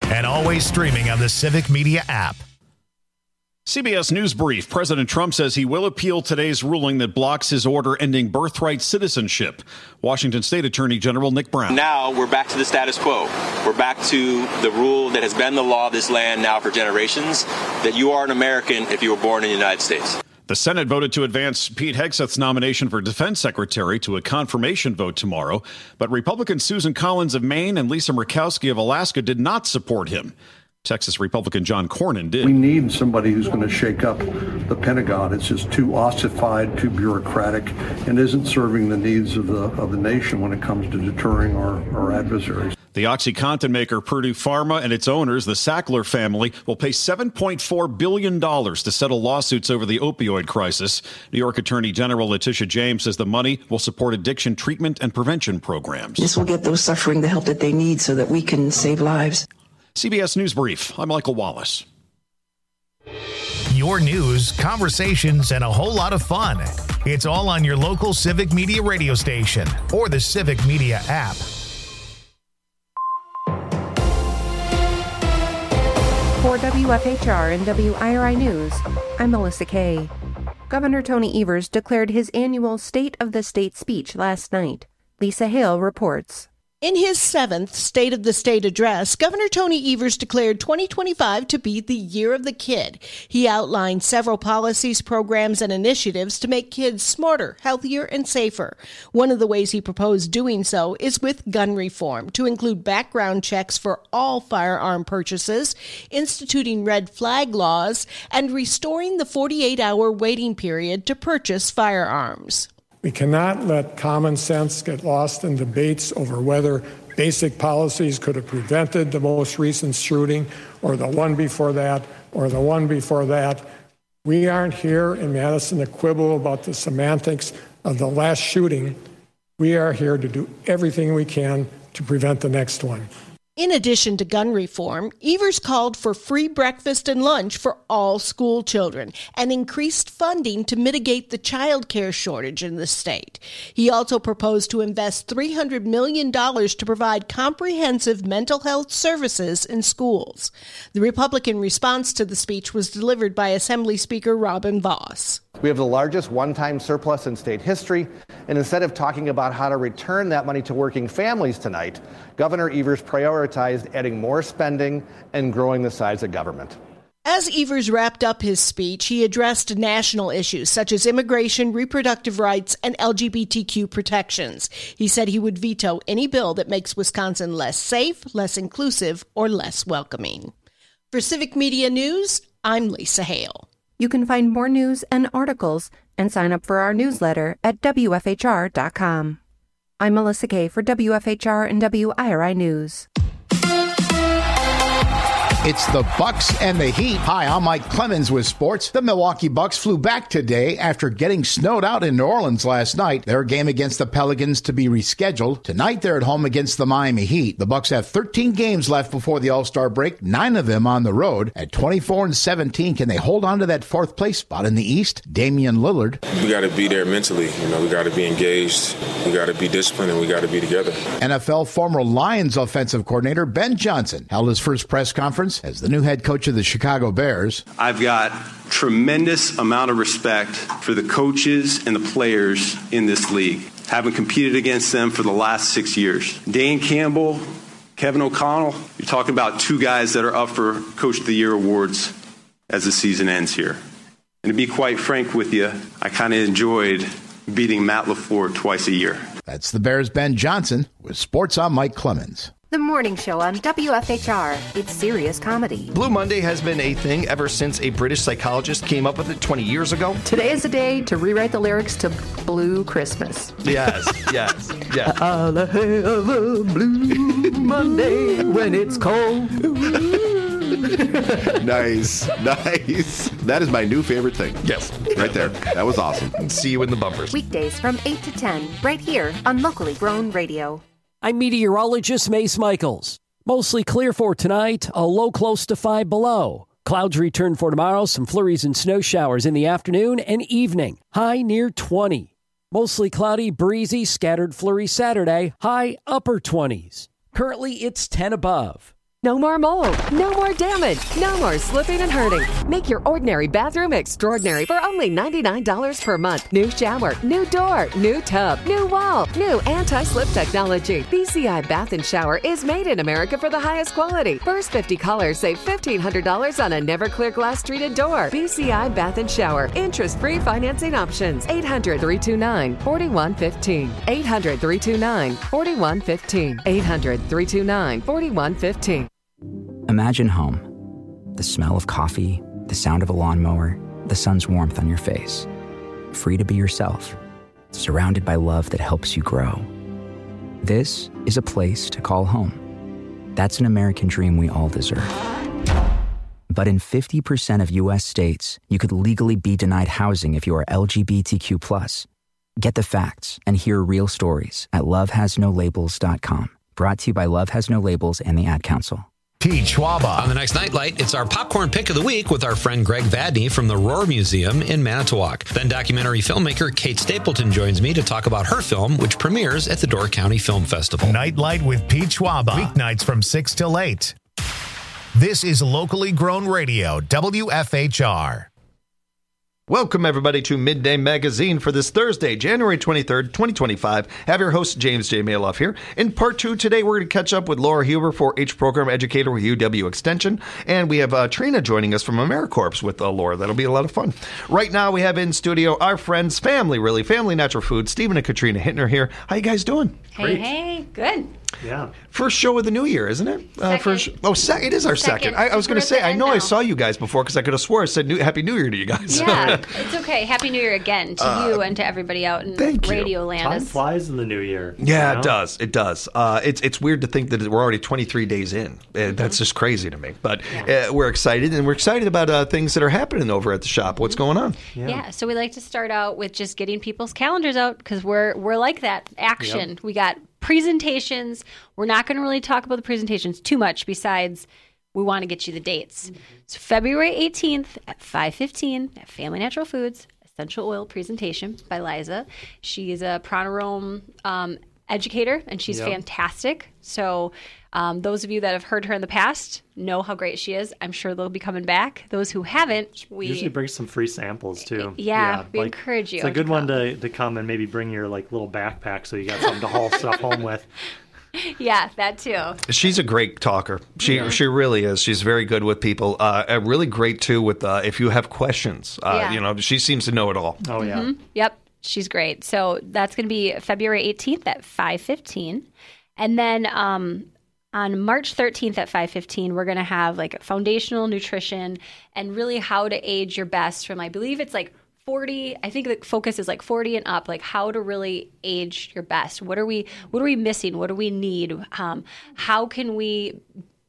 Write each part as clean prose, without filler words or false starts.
and always streaming on the Civic Media app. CBS News Brief. President Trump says he will appeal today's ruling that blocks his order ending birthright citizenship. Washington State Attorney General Nick Brown. Now we're back to the status quo. We're back to the rule that has been the law of this land now for generations, that you are an American if you were born in the United States. The Senate voted to advance Pete Hegseth's nomination for defense secretary to a confirmation vote tomorrow, but Republican Susan Collins of Maine and Lisa Murkowski of Alaska did not support him. Texas Republican John Cornyn did. We need somebody who's going to shake up the Pentagon. It's just too ossified, too bureaucratic, and isn't serving the needs of the nation when it comes to deterring our adversaries. The OxyContin maker Purdue Pharma and its owners, the Sackler family, will pay $7.4 billion to settle lawsuits over the opioid crisis. New York Attorney General Letitia James says the money will support addiction treatment and prevention programs. This will get those suffering the help that they need so that we can save lives. CBS News Brief. I'm Michael Wallace. Your news, conversations, and a whole lot of fun. It's all on your local Civic Media radio station or the Civic Media app. For WFHR and WIRI News, I'm Melissa Kay. Governor Tony Evers declared his annual State of the State speech last night. Lisa Hale reports. In his 7th State of the State address, Governor Tony Evers declared 2025 to be the year of the kid. He outlined several policies, programs, and initiatives to make kids smarter, healthier, and safer. One of the ways he proposed doing so is with gun reform, to include background checks for all firearm purchases, instituting red flag laws, and restoring the 48-hour waiting period to purchase firearms. We cannot let common sense get lost in debates over whether basic policies could have prevented the most recent shooting or the one before that or the one before that. We aren't here in Madison to quibble about the semantics of the last shooting. We are here to do everything we can to prevent the next one. In addition to gun reform, Evers called for free breakfast and lunch for all school children and increased funding to mitigate the child care shortage in the state. He also proposed to invest $300 million to provide comprehensive mental health services in schools. The Republican response to the speech was delivered by Assembly Speaker Robin Vos. We have the largest one-time surplus in state history, and instead of talking about how to return that money to working families tonight, Governor Evers prioritized adding more spending and growing the size of government. As Evers wrapped up his speech, he addressed national issues such as immigration, reproductive rights, and LGBTQ protections. He said he would veto any bill that makes Wisconsin less safe, less inclusive, or less welcoming. For Civic Media News, I'm Lisa Hale. You can find more news and articles and sign up for our newsletter at WFHR.com. I'm Melissa Kay for WFHR and WIRI News. It's the Bucks and the Heat. Hi, I'm Mike Clemens with sports. The Milwaukee Bucks flew back today after getting snowed out in New Orleans last night. Their game against the Pelicans to be rescheduled. Tonight, they're at home against the Miami Heat. The Bucks have 13 games left before the All-Star break, 9 of them on the road. At 24-17, can they hold on to that fourth place spot in the East? Damian Lillard. We got to be there mentally. We got to be engaged. We got to be disciplined, and we got to be together. NFL former Lions offensive coordinator Ben Johnson held his first press conference as the new head coach of the Chicago Bears. I've got tremendous amount of respect for the coaches and the players in this league. Having competed against them for the last 6 years. Dan Campbell, Kevin O'Connell, you're talking about two guys that are up for Coach of the Year awards as the season ends here. And to be quite frank with you, I kind of enjoyed beating Matt LaFleur twice a year. That's the Bears' Ben Johnson. With sports, I'm Mike Clemens. The Morning Show on WFHR. It's serious comedy. Blue Monday has been a thing ever since a British psychologist came up with it 20 years ago. Today is the day to rewrite the lyrics to Blue Christmas. Yes. I'll have a blue Monday when it's cold. Nice. That is my new favorite thing. Yes. Right there. That was awesome. See you in the bumpers. Weekdays from 8 to 10, right here on Locally Grown Radio. I'm meteorologist Mace Michaels. Mostly clear for tonight, a low close to 5 below. Clouds return for tomorrow, some flurries and snow showers in the afternoon and evening. High near 20. Mostly cloudy, breezy, scattered flurries Saturday, high upper 20s. Currently, it's 10 above. No more mold, no more damage, no more slipping and hurting. Make your ordinary bathroom extraordinary for only $99 per month. New shower, new door, new tub, new wall, new anti-slip technology. BCI Bath and Shower is made in America for the highest quality. First 50 callers save $1,500 on a Never-Clear glass treated door. BCI Bath and Shower. Interest-free financing options. 800-329-4115. 800-329-4115. 800-329-4115. Imagine home. The smell of coffee, the sound of a lawnmower, the sun's warmth on your face. Free to be yourself, surrounded by love that helps you grow. This is a place to call home. That's an American dream we all deserve. But in 50% of U.S. states, you could legally be denied housing if you are LGBTQ+. Get the facts and hear real stories at lovehasnolabels.com. Brought to you by Love Has No Labels and the Ad Council. Pete Schwaba. On the next Nightlight, it's our popcorn pick of the week with our friend Greg Vadney from the Roar Museum in Manitowoc. Then documentary filmmaker Kate Stapleton joins me to talk about her film, which premieres at the Door County Film Festival. Nightlight with Pete Schwaba. Weeknights from 6 till 8. This is locally grown radio, WFHR. Welcome, everybody, to Midday Magazine for this Thursday, January 23rd, 2025. Have your host, James J. Maloff here. In part 2 today, we're going to catch up with Laura Huber, 4-H program educator with UW Extension. And we have Trina joining us from AmeriCorps with Laura. That'll be a lot of fun. Right now, we have in studio our friends, Family Natural Food, Stephen and Katrina Hittner here. How you guys doing? Hey, good. Yeah. First show of the new year, isn't it? Second. It is our second. I was going to say, I know I saw you guys before because I could have swore I said Happy New Year to you guys. Yeah, it's okay. Happy New Year again to you and to everybody out in Radio Land. Time flies in the new year. Yeah, it does. It does. It's weird to think that we're already 23 days in. That's just crazy to me. But we're excited, and we're excited about things that are happening over at the shop. What's going on? Yeah, so we like to start out with just getting people's calendars out because we're like that. Action. Yep. We got presentations. We're not going to really talk about the presentations too much besides we want to get you the dates. So February 18th at 5:15 at Family Natural Foods, Essential Oil Presentation by Liza. She is a Pronarome educator, and she's fantastic. So those of you that have heard her in the past know how great she is. I'm sure they'll be coming back. Those who haven't, we usually bring some free samples too. Yeah, we encourage you. It's a good one to come and maybe bring your little backpack so you got something to haul stuff home with. Yeah, that too. She's a great talker. She really is. She's very good with people. Really great too with if you have questions. She seems to know it all. Oh yeah. Mm-hmm. Yep. She's great. So that's going to be February 18th at 5:15. And then on March 13th at 5:15, we're going to have foundational nutrition and really how to age your best from, I believe it's 40. I think the focus is 40 and up, how to really age your best. What are we missing? What do we need? How can we,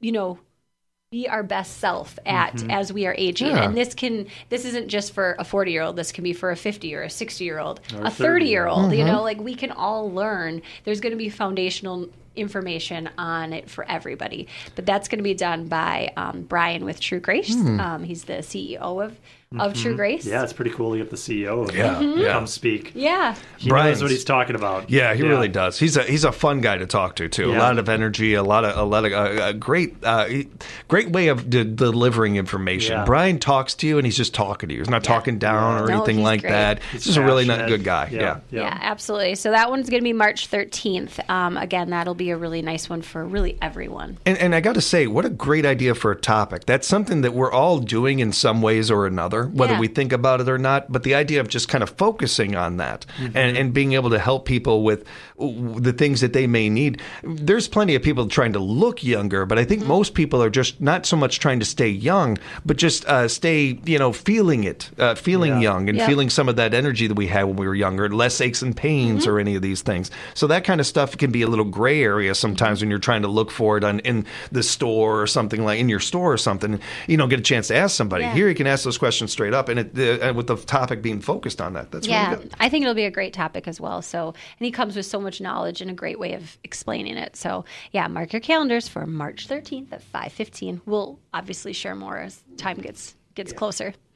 be our best self as we are aging. Yeah. And this isn't just for a 40-year-old. This can be for a 50 or a 60-year-old, a 30-year-old. Mm-hmm. We can all learn. There's going to be foundational information on it for everybody. But that's going to be done by Brian with True Grace. He's the CEO of True Grace. Yeah, it's pretty cool to get the CEO to come speak. Yeah. He knows what he's talking about. Yeah, he really does. He's a fun guy to talk to too. Yeah. A lot of energy, a lot of great way of delivering information. Yeah. Brian talks to you and he's just talking to you. He's not talking down or anything like great. That. He's just a really good guy. Yeah, absolutely. So that one's going to be March 13th. Again, that'll be a really nice one for really everyone. And I got to say, what a great idea for a topic. That's something that we're all doing in some ways or another, whether we think about it or not. But the idea of just kind of focusing on that and being able to help people with the things that they may need. There's plenty of people trying to look younger, but I think most people are just not so much trying to stay young, but just stay, feeling it, young and feeling some of that energy that we had when we were younger, less aches and pains or any of these things. So that kind of stuff can be a little gray area sometimes when you're trying to look for it in the store or something, like in your store or something. You don't get a chance to ask somebody. Here you can ask those questions straight up, and with the topic being focused on that. That's really good. I think it'll be a great topic as well. So, and he comes with so much knowledge and a great way of explaining it. So, mark your calendars for March 13th at 5:15. We'll obviously share more as time gets closer.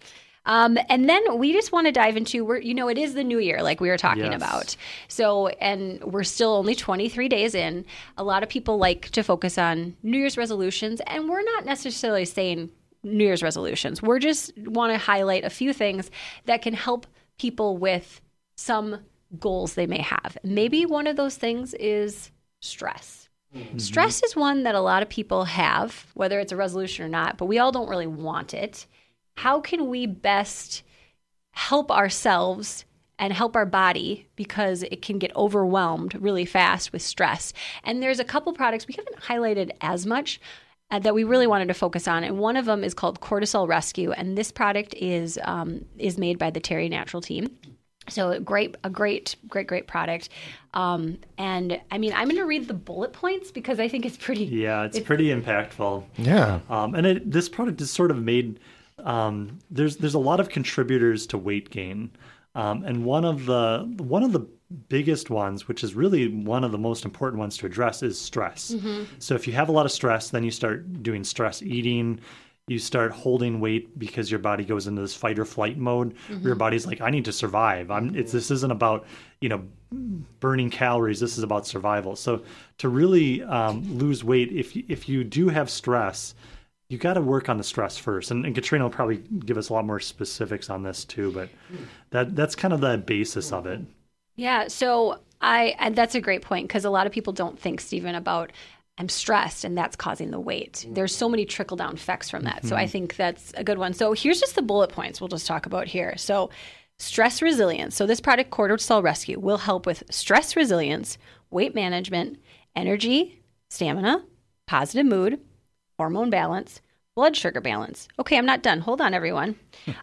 And then we just want to dive into, it is the new year, like we were talking about. So, and we're still only 23 days in. A lot of people like to focus on New Year's resolutions, and we're not necessarily saying New Year's resolutions. We're just want to highlight a few things that can help people with some goals they may have. Maybe one of those things is stress. Mm-hmm. Stress is one that a lot of people have, whether it's a resolution or not, but we all don't really want it. How can we best help ourselves and help our body, because it can get overwhelmed really fast with stress? And there's a couple products we haven't highlighted as much that we really wanted to focus on, and one of them is called Cortisol Rescue, and this product is made by the Terry Natural team. So a great product. And I mean, I'm going to read the bullet points because I think it's pretty. Yeah, it's pretty impactful. Yeah. And this product is sort of made. There's a lot of contributors to weight gain, and one of the biggest ones, which is really one of the most important ones to address, is stress. Mm-hmm. So if you have a lot of stress, then you start doing stress eating. You start holding weight because your body goes into this fight or flight mode. Mm-hmm. Your body's like, I need to survive. This isn't about burning calories. This is about survival. So to really lose weight, if you do have stress, you got to work on the stress first. And Katrina will probably give us a lot more specifics on this too. But that's kind of the basis of it. Yeah. So and that's a great point, because a lot of people don't think, Stephen, about I'm stressed and that's causing the weight. There's so many trickle-down effects from that. Mm-hmm. So I think that's a good one. So here's just the bullet points we'll just talk about here. So stress resilience. So this product, Cortisol Rescue, will help with stress resilience, weight management, energy, stamina, positive mood, hormone balance, blood sugar balance. Okay, I'm not done. Hold on, everyone.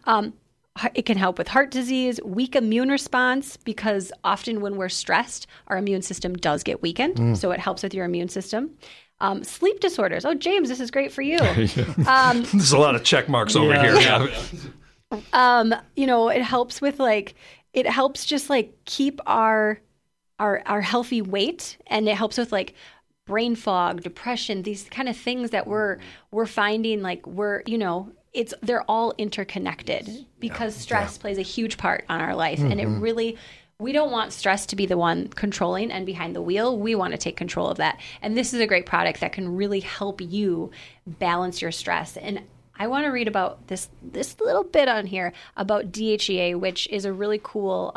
It can help with heart disease, weak immune response, because often when we're stressed, our immune system does get weakened. So it helps with your immune system. Sleep disorders. Oh, James, this is great for you. There's a lot of check marks over here. It helps with it helps just keep our healthy weight, and it helps with brain fog, depression, these kind of things that we're finding they're all interconnected, because stress plays a huge part on our life. Mm-hmm. And it really, we don't want stress to be the one controlling and behind the wheel. We want to take control of that. And this is a great product that can really help you balance your stress. And I want to read about this little bit on here about DHEA, which is a really cool,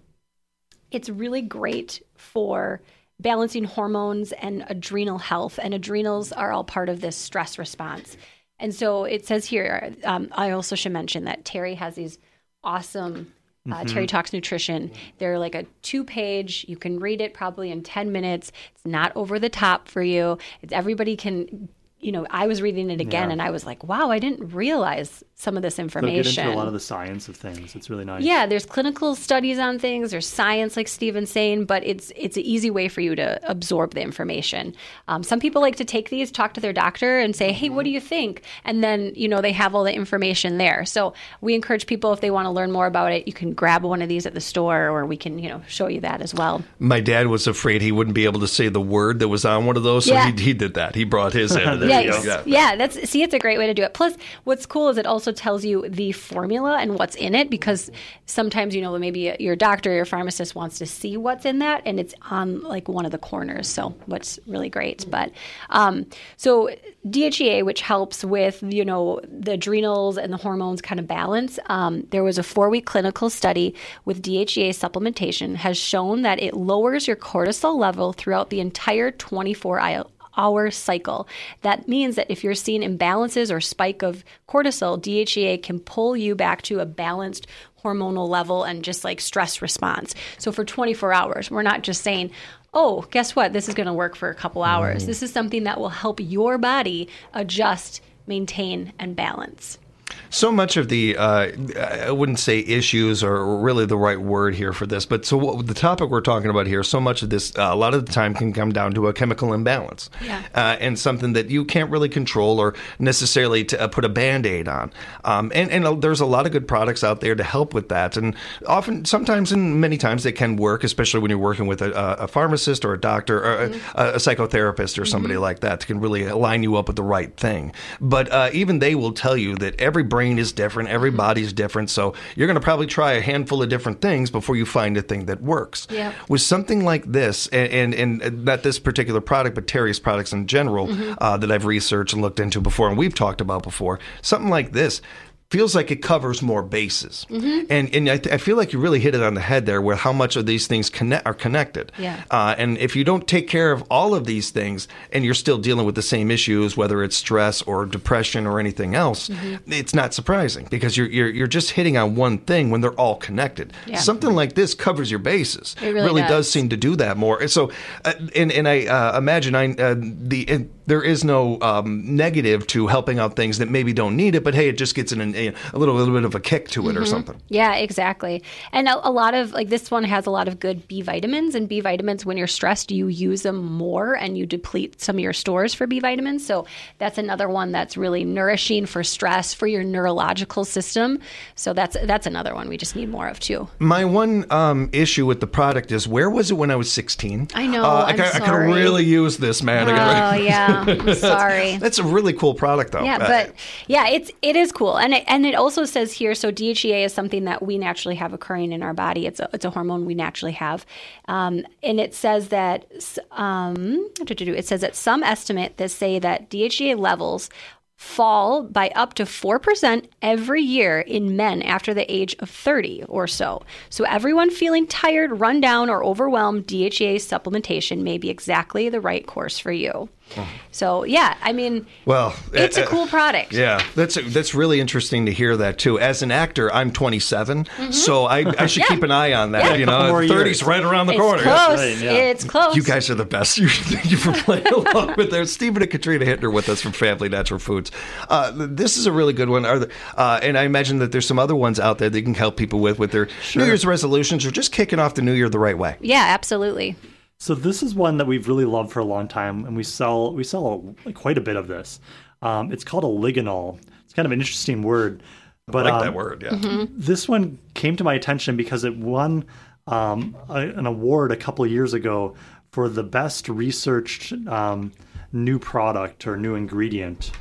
it's really great for balancing hormones and adrenal health. And adrenals are all part of this stress response. And so it says here, I also should mention that Terry has these awesome, Terry Talks Nutrition. They're like a 2-page, you can read it probably in 10 minutes. It's not over the top for you. Everybody can, I was reading it again and I was like, wow, I didn't realize some of this information. They'll get into a lot of the science of things. It's really nice. Yeah, there's clinical studies on things. There's science, like Stephen's saying, but it's an easy way for you to absorb the information. Some people like to take these, talk to their doctor, and say, hey, what do you think? And then, they have all the information there. So we encourage people, if they want to learn more about it, you can grab one of these at the store, or we can, show you that as well. My dad was afraid he wouldn't be able to say the word that was on one of those, so he did that. He brought his in. Yeah, it's a great way to do it. Plus, what's cool is it also tells you the formula and what's in it, because sometimes, maybe your doctor or your pharmacist wants to see what's in that, and it's on one of the corners. So what's really great. But so DHEA, which helps with, the adrenals and the hormones kind of balance. There was a 4-week clinical study with DHEA supplementation has shown that it lowers your cortisol level throughout the entire 24-hour cycle. That means that if you're seeing imbalances or spike of cortisol, DHEA can pull you back to a balanced hormonal level and just stress response. So for 24 hours, we're not just saying, oh, guess what? This is going to work for a couple hours. This is something that will help your body adjust, maintain, and balance. So much of the, I wouldn't say issues are really the right word here for this, but the topic we're talking about here, so much of this, a lot of the time can come down to a chemical imbalance and something that you can't really control or necessarily to put a Band-Aid on. And there's a lot of good products out there to help with that. And sometimes and many times they can work, especially when you're working with a pharmacist or a doctor or a psychotherapist or somebody like that can really line you up with the right thing. But even they will tell you that everybody brain is different. Every body's different. So you're going to probably try a handful of different things before you find a thing that works. Yep. With something like this, and not this particular product, but Terry's products in general that I've researched and looked into before and we've talked about before, something like this feels like it covers more bases. And I feel like you really hit it on the head there with how much of these things are connected. Yeah. And if you don't take care of all of these things and you're still dealing with the same issues, whether it's stress or depression or anything else, it's not surprising because you're just hitting on one thing when they're all connected. Yeah. Something like this covers your bases. It really does seem to do that more. And so, and I imagine there is no negative to helping out things that maybe don't need it, but hey, it just gets a little bit of a kick to it or something. Yeah, exactly. And a lot of, like, this one has a lot of good B vitamins, and B vitamins, when you're stressed, you use them more and you deplete some of your stores for B vitamins. So that's another one that's really nourishing for stress, for your neurological system. So that's another one we just need more of too. My one issue with the product is, where was it when I was 16? I know. I could really use this, man. Oh, yeah. I'm sorry. That's a really cool product, though. Yeah, but it is cool, and it also says here. So DHEA is something that we naturally have occurring in our body. It's a hormone we naturally have, and it says that some estimate that say that DHEA levels fall by up to 4% every year in men after the age of 30 or so. So everyone feeling tired, run down, or overwhelmed, DHEA supplementation may be exactly the right course for you. So, yeah, I mean, it's a cool product. Yeah, that's really interesting to hear that, too. As an actor, I'm 27, so I should keep an eye on that. Yeah. You know, 30's right around the corner. Close. It's close. You guys are the best. Thank you for playing along with us. Stephen and Katrina Hittner with us from Family Natural Foods. This is a really good one. And I imagine that there's some other ones out there that you can help people with their New Year's resolutions or just kicking off the new year the right way. Yeah, absolutely. So this is one that we've really loved for a long time, and we sell quite a bit of this. It's called Oligonol. It's kind of an interesting word, but I like that word. Yeah. This one came to my attention because it won an award a couple of years ago for the best researched new product or new ingredient.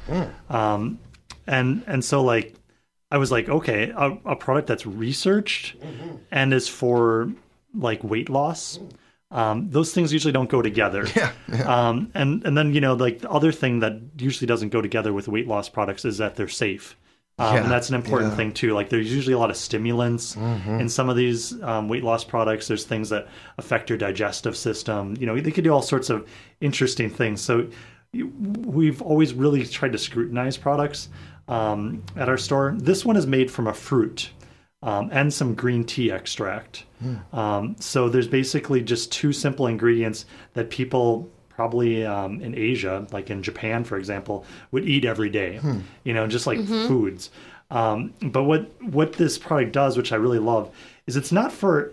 And so, like, I was like, okay, a product that's researched and is for like weight loss. Those things usually don't go together. And then, you know, like the other thing that usually doesn't go together with weight loss products is that they're safe. And that's an important thing too. Like, there's usually a lot of stimulants in some of these weight loss products. There's things that affect your digestive system. You know, they could do all sorts of interesting things. So we've always really tried to scrutinize products at our store. This one is made from a fruit. And some green tea extract. So there's basically just two simple ingredients that people probably in Asia, like in Japan, for example, would eat every day, you know, just like foods. But what this product does, which I really love, is it's not for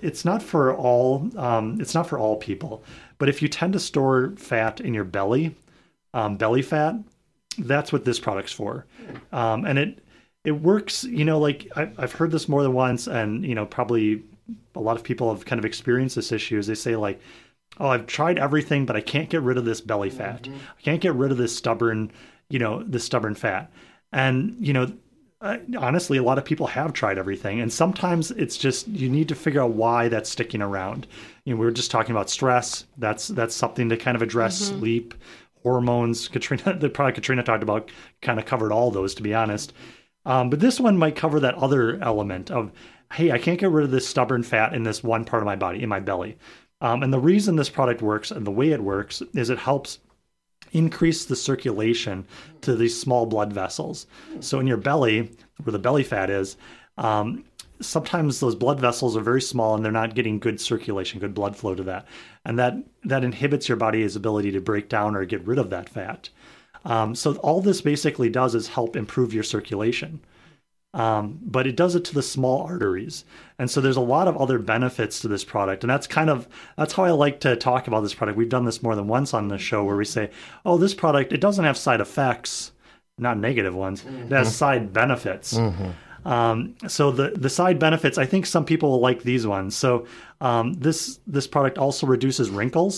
all people. But if you tend to store fat in your belly fat, that's what this product's for. And it works, you know, like I've heard this more than once, and, you know, probably a lot of people have kind of experienced this issue. Is they say, like, oh, I've tried everything, but I can't get rid of this belly fat. I can't get rid of this stubborn fat. And, you know, honestly, a lot of people have tried everything. And sometimes it's just, you need to figure out why that's sticking around. You know, we were just talking about stress. That's something to kind of address. Sleep, hormones. The product Katrina talked about kind of covered all those, to be honest. But this one might cover that other element of, hey, I can't get rid of this stubborn fat in this one part of my body, in my belly. And the reason this product works and the way it works is it helps increase the circulation to these small blood vessels. So in your belly, where the belly fat is, sometimes those blood vessels are very small and they're not getting good circulation, good blood flow to that. And that inhibits your body's ability to break down or get rid of that fat. So all this basically does is help improve your circulation. But it does it to the small arteries. And so there's a lot of other benefits to this product. And that's how I like to talk about this product. We've done this more than once on the show where we say, oh, this product, it doesn't have side effects, not negative ones. It has side benefits. So the side benefits, I think some people will like these ones. So this product also reduces wrinkles.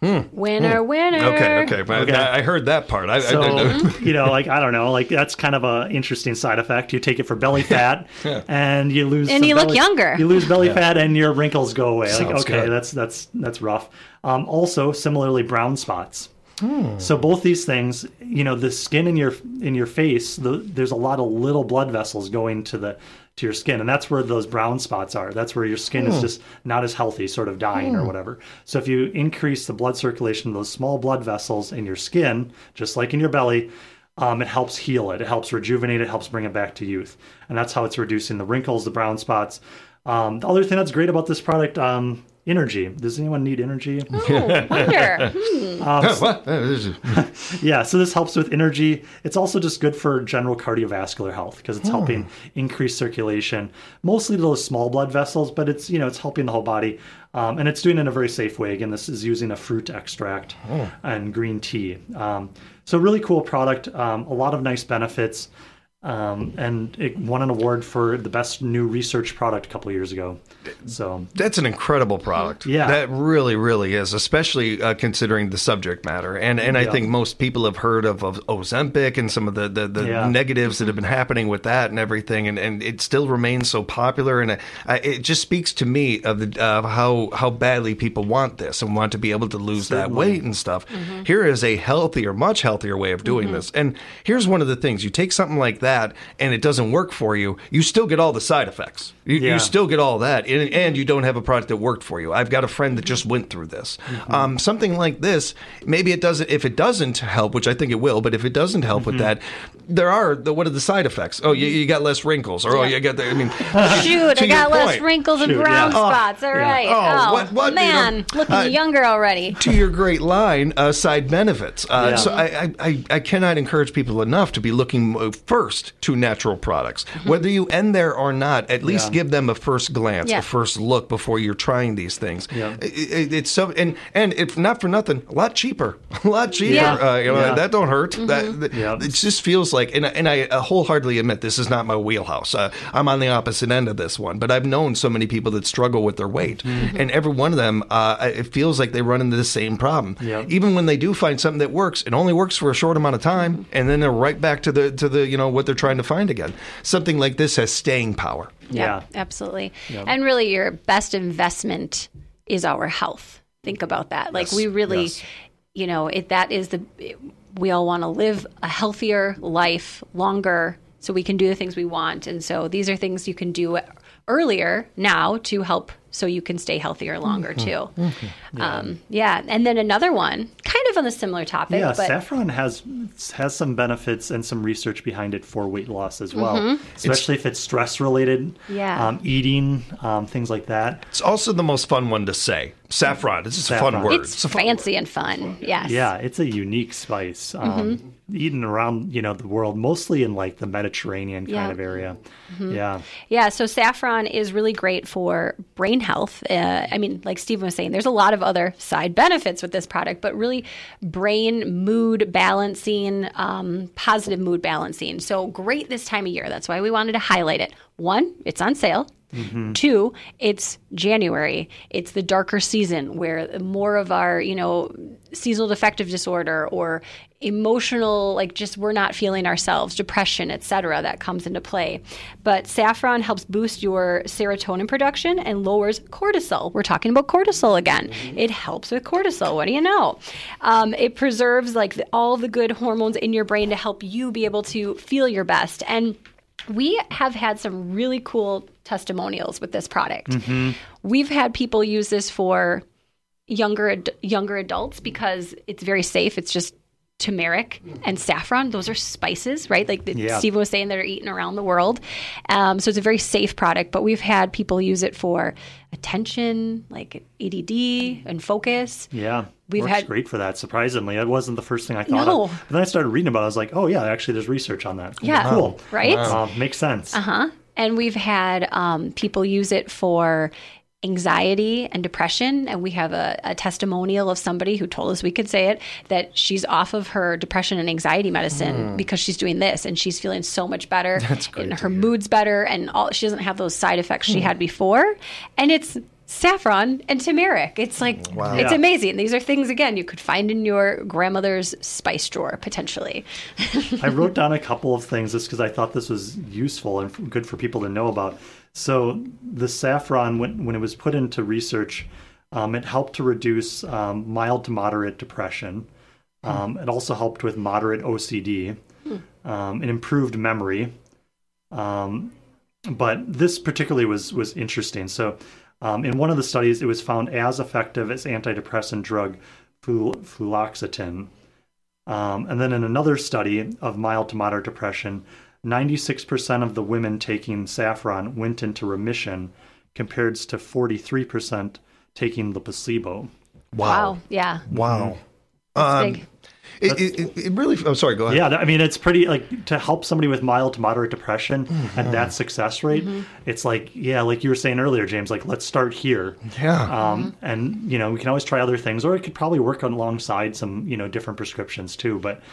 Winner. Okay. I heard that part. I don't know, like that's kind of a interesting side effect. You take it for belly fat, and you lose. And you look younger. You lose belly fat, and your wrinkles go away. Sounds good. That's rough. Also, similarly, brown spots. So both these things, the skin in your face, there's a lot of little blood vessels going to your skin, and that's where those brown spots are. That's where your skin is just not as healthy, sort of dying or whatever. So if you increase the blood circulation of those small blood vessels in your skin, just like in your belly, it helps heal it. It helps rejuvenate it. Helps bring it back to youth, and that's how it's reducing the wrinkles, the brown spots. The other thing that's great about this product, energy. Does anyone need energy? Oh, wonder. Yeah, so this helps with energy. It's also just good for general cardiovascular health because it's helping increase circulation, mostly to those small blood vessels, but it's helping the whole body. And it's doing it in a very safe way. Again, this is using a fruit extract and green tea. So really cool product, a lot of nice benefits. And it won an award for the best new research product a couple of years ago. So that's an incredible product. Yeah, that really, really is, especially considering the subject matter. And I think most people have heard of Ozempic and some of the negatives that have been happening with that and everything. And it still remains so popular. And it just speaks to me of how badly people want this and want to be able to lose that weight and stuff. Here is a much healthier way of doing this. And here's one of the things: you take something like that and it doesn't work for you, you still get all the side effects. You still get all that, and you don't have a product that worked for you. I've got a friend that just went through this. Something like this, maybe it doesn't. If it doesn't help, which I think it will, but if it doesn't help with that, what are the side effects? Oh, you got less wrinkles, or you got the. I mean, shoot, I got less wrinkles and brown spots. All right. What man, looking younger already. To your great line, side benefits. So I cannot encourage people enough to be looking first to natural products. Whether you end there or not, at least give them a first glance, a first look before you're trying these things. It's so, and if not for nothing, a lot cheaper. That don't hurt. It just feels like, and I wholeheartedly admit this is not my wheelhouse. I'm on the opposite end of this one, but I've known so many people that struggle with their weight, and every one of them, it feels like they run into the same problem. Even when they do find something that works, it only works for a short amount of time, and then they're right back to the what they're trying to find again. Something like this has staying power. Yeah, absolutely. And really, your best investment is our health. Think about that. Like we really, we all want to live a healthier life longer so we can do the things we want. And so these are things you can do earlier now to help so you can stay healthier longer too. And then another one, kind of on a similar topic. Yeah, but saffron has some benefits and some research behind it for weight loss as well, especially if it's stress related, eating, things like that. It's also the most fun one to say. Saffron. It's just a fun word. It's fancy and fun. Yes. Yeah, it's a unique spice. Eaten around, the world, mostly in like the Mediterranean kind of area. Yeah. So saffron is really great for brain health. Like Stephen was saying, there's a lot of other side benefits with this product, but really brain mood balancing, positive mood balancing. So great this time of year. That's why we wanted to highlight it. 1, it's on sale. 2, it's January. It's the darker season where more of our, seasonal affective disorder or emotional, like just we're not feeling ourselves, depression, etc., that comes into play. But saffron helps boost your serotonin production and lowers cortisol. We're talking about cortisol again. It helps with cortisol. What do you know? It preserves all the good hormones in your brain to help you be able to feel your best. And we have had some really cool testimonials with this product. We've had people use this for younger adults because it's very safe. It's just turmeric and saffron. Those are spices, right? Like Stephen was saying, that are eaten around the world. So it's a very safe product, but we've had people use it for attention, like ADD and focus. Yeah. Works great for that, surprisingly. It wasn't the first thing I thought of. But then I started reading about it. I was like, oh, yeah, actually there's research on that. Yeah. Cool. Right? Makes sense. And we've had people use it for anxiety and depression. And we have a testimonial of somebody who told us we could say it, that she's off of her depression and anxiety medicine because she's doing this and she's feeling so much better. That's great. And her mood's better and she doesn't have those side effects she had before. And it's saffron and turmeric. It's like, it's amazing. These are things, again, you could find in your grandmother's spice drawer, potentially. I wrote down a couple of things just because I thought this was useful and good for people to know about. So the saffron, when it was put into research, it helped to reduce mild to moderate depression. It also helped with moderate OCD. It improved memory. But this particularly was interesting. So in one of the studies, it was found as effective as antidepressant drug fluoxetine. And then in another study of mild to moderate depression, 96% of the women taking saffron went into remission compared to 43% taking the placebo. Wow. Yeah. Wow. That's big. It really... Oh, sorry, go ahead. Yeah, I mean, it's pretty, like, to help somebody with mild to moderate depression at that success rate, it's like, like you were saying earlier, James, like, let's start here. Yeah. And, we can always try other things, or it could probably work alongside some, different prescriptions too, but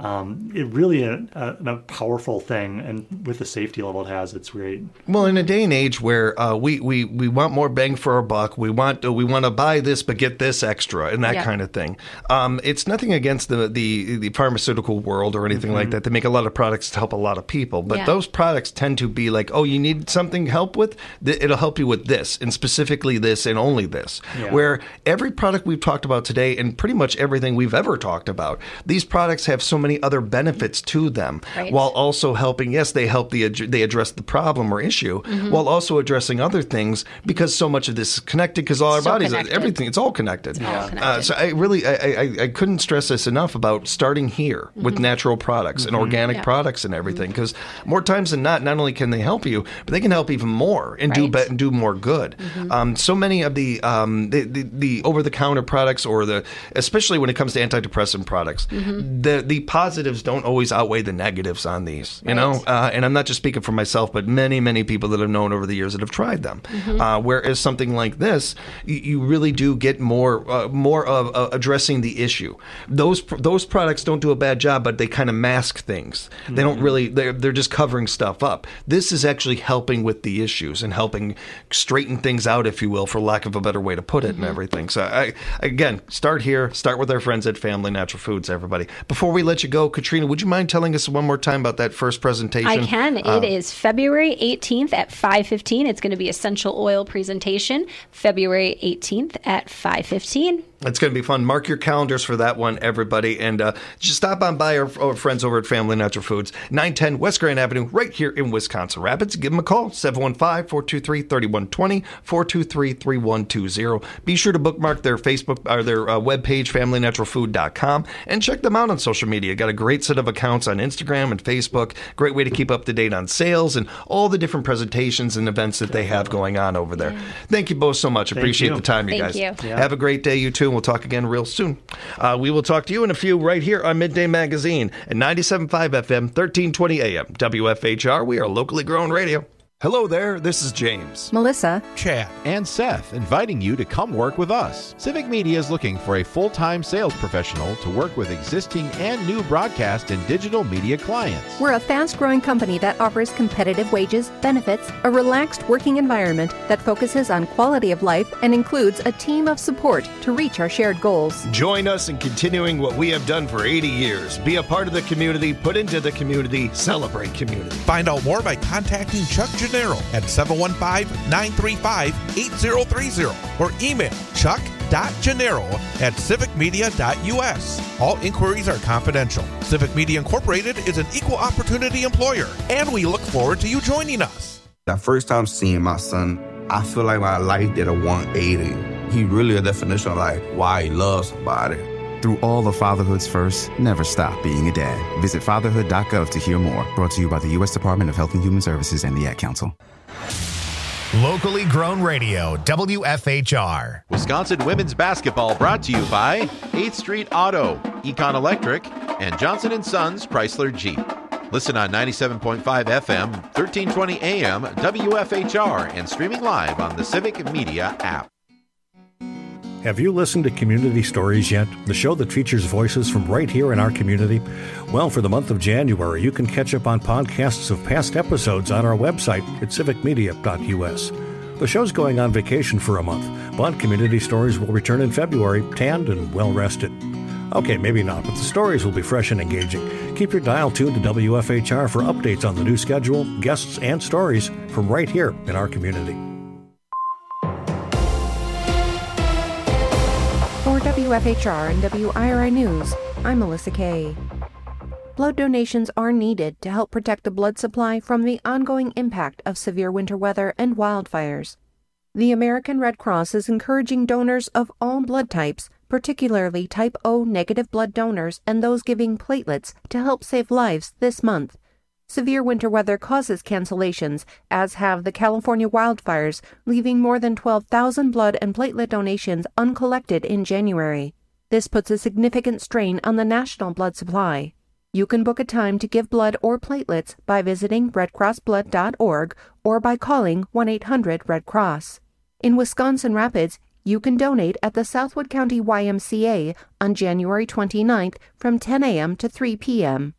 it really a powerful thing, and with the safety level it has, it's great. Well, in a day and age where we want more bang for our buck, we want to buy this but get this extra and that kind of thing. It's nothing against the pharmaceutical world or anything like that. They make a lot of products to help a lot of people, but those products tend to be like, oh, you need something help with? It'll help you with this, and specifically this and only this. Yeah. Where every product we've talked about today, and pretty much everything we've ever talked about, these products have so many other benefits to them, while also helping. Yes, they help they address the problem or issue, while also addressing other things, because so much of this is connected. Because all our bodies, everything, it's all connected. It's all connected. So I really, I couldn't stress this enough about starting here with natural products and organic products and everything. Because more times than not only can they help you, but they can help even more and do more good. So many of the over the counter products, or especially when it comes to antidepressant products, the positives don't always outweigh the negatives on these, you know? And I'm not just speaking for myself, but many, many people that I've known over the years that have tried them. Whereas something like this, you really do get more of addressing the issue. Those products don't do a bad job, but they kind of mask things. They don't really, they're just covering stuff up. This is actually helping with the issues and helping straighten things out, if you will, for lack of a better way to put it, and everything. So again, start here, start with our friends at Family Natural Foods, everybody. Before we let you go, Katrina, would you mind telling us one more time about that first presentation? I can. It is February 18th at 5:15. It's going to be essential oil presentation, February 18th at 5:15. It's going to be fun. Mark your calendars for that one, everybody. And just stop on by our friends over at Family Natural Foods, 910 West Grand Avenue, right here in Wisconsin Rapids. Give them a call, 715-423-3120, 423-3120. Be sure to bookmark their Facebook or their webpage, familynaturalfood.com, and check them out on social media. Got a great set of accounts on Instagram and Facebook. Great way to keep up to date on sales and all the different presentations and events that they have going on over there. Thank you both so much. Appreciate the time, you guys. Thank you. Have a great day, you too. We'll talk again real soon. We will talk to you in a few right here on Midday Magazine at 97.5 FM, 1320 AM. WFHR, we are locally grown radio. Hello there, this is James, Melissa, Chad, and Seth, inviting you to come work with us. Civic Media is looking for a full-time sales professional to work with existing and new broadcast and digital media clients. We're a fast-growing company that offers competitive wages, benefits, a relaxed working environment that focuses on quality of life, and includes a team of support to reach our shared goals. Join us in continuing what we have done for 80 years. Be a part of the community, put into the community, celebrate community. Find out more by contacting Chuck Gennaro at 715-935-8030 or email chuck.gennaro@civicmedia.us. All inquiries are confidential. Civic Media Incorporated is an equal opportunity employer, and we look forward to you joining us. That first time seeing my son, I feel like my life did a 180. He really a definition of like why he loves somebody. Through all of Fatherhood's first, never stop being a dad. Visit fatherhood.gov to hear more. Brought to you by the U.S. Department of Health and Human Services and the Ad Council. Locally grown radio, WFHR. Wisconsin women's basketball brought to you by 8th Street Auto, Econ Electric, and Johnson & Sons Chrysler Jeep. Listen on 97.5 FM, 1320 AM, WFHR, and streaming live on the Civic Media app. Have you listened to Community Stories yet? The show that features voices from right here in our community? Well, for the month of January, you can catch up on podcasts of past episodes on our website at civicmedia.us. The show's going on vacation for a month, but Community Stories will return in February, tanned and well-rested. Okay, maybe not, but the stories will be fresh and engaging. Keep your dial tuned to WFHR for updates on the new schedule, guests, and stories from right here in our community. For WFHR and WIRI News, I'm Melissa Kay. Blood donations are needed to help protect the blood supply from the ongoing impact of severe winter weather and wildfires. The American Red Cross is encouraging donors of all blood types, particularly type O negative blood donors and those giving platelets, to help save lives this month. Severe winter weather causes cancellations, as have the California wildfires, leaving more than 12,000 blood and platelet donations uncollected in January. This puts a significant strain on the national blood supply. You can book a time to give blood or platelets by visiting redcrossblood.org or by calling 1-800-RED-CROSS. In Wisconsin Rapids, you can donate at the Southwood County YMCA on January 29th from 10 a.m. to 3 p.m.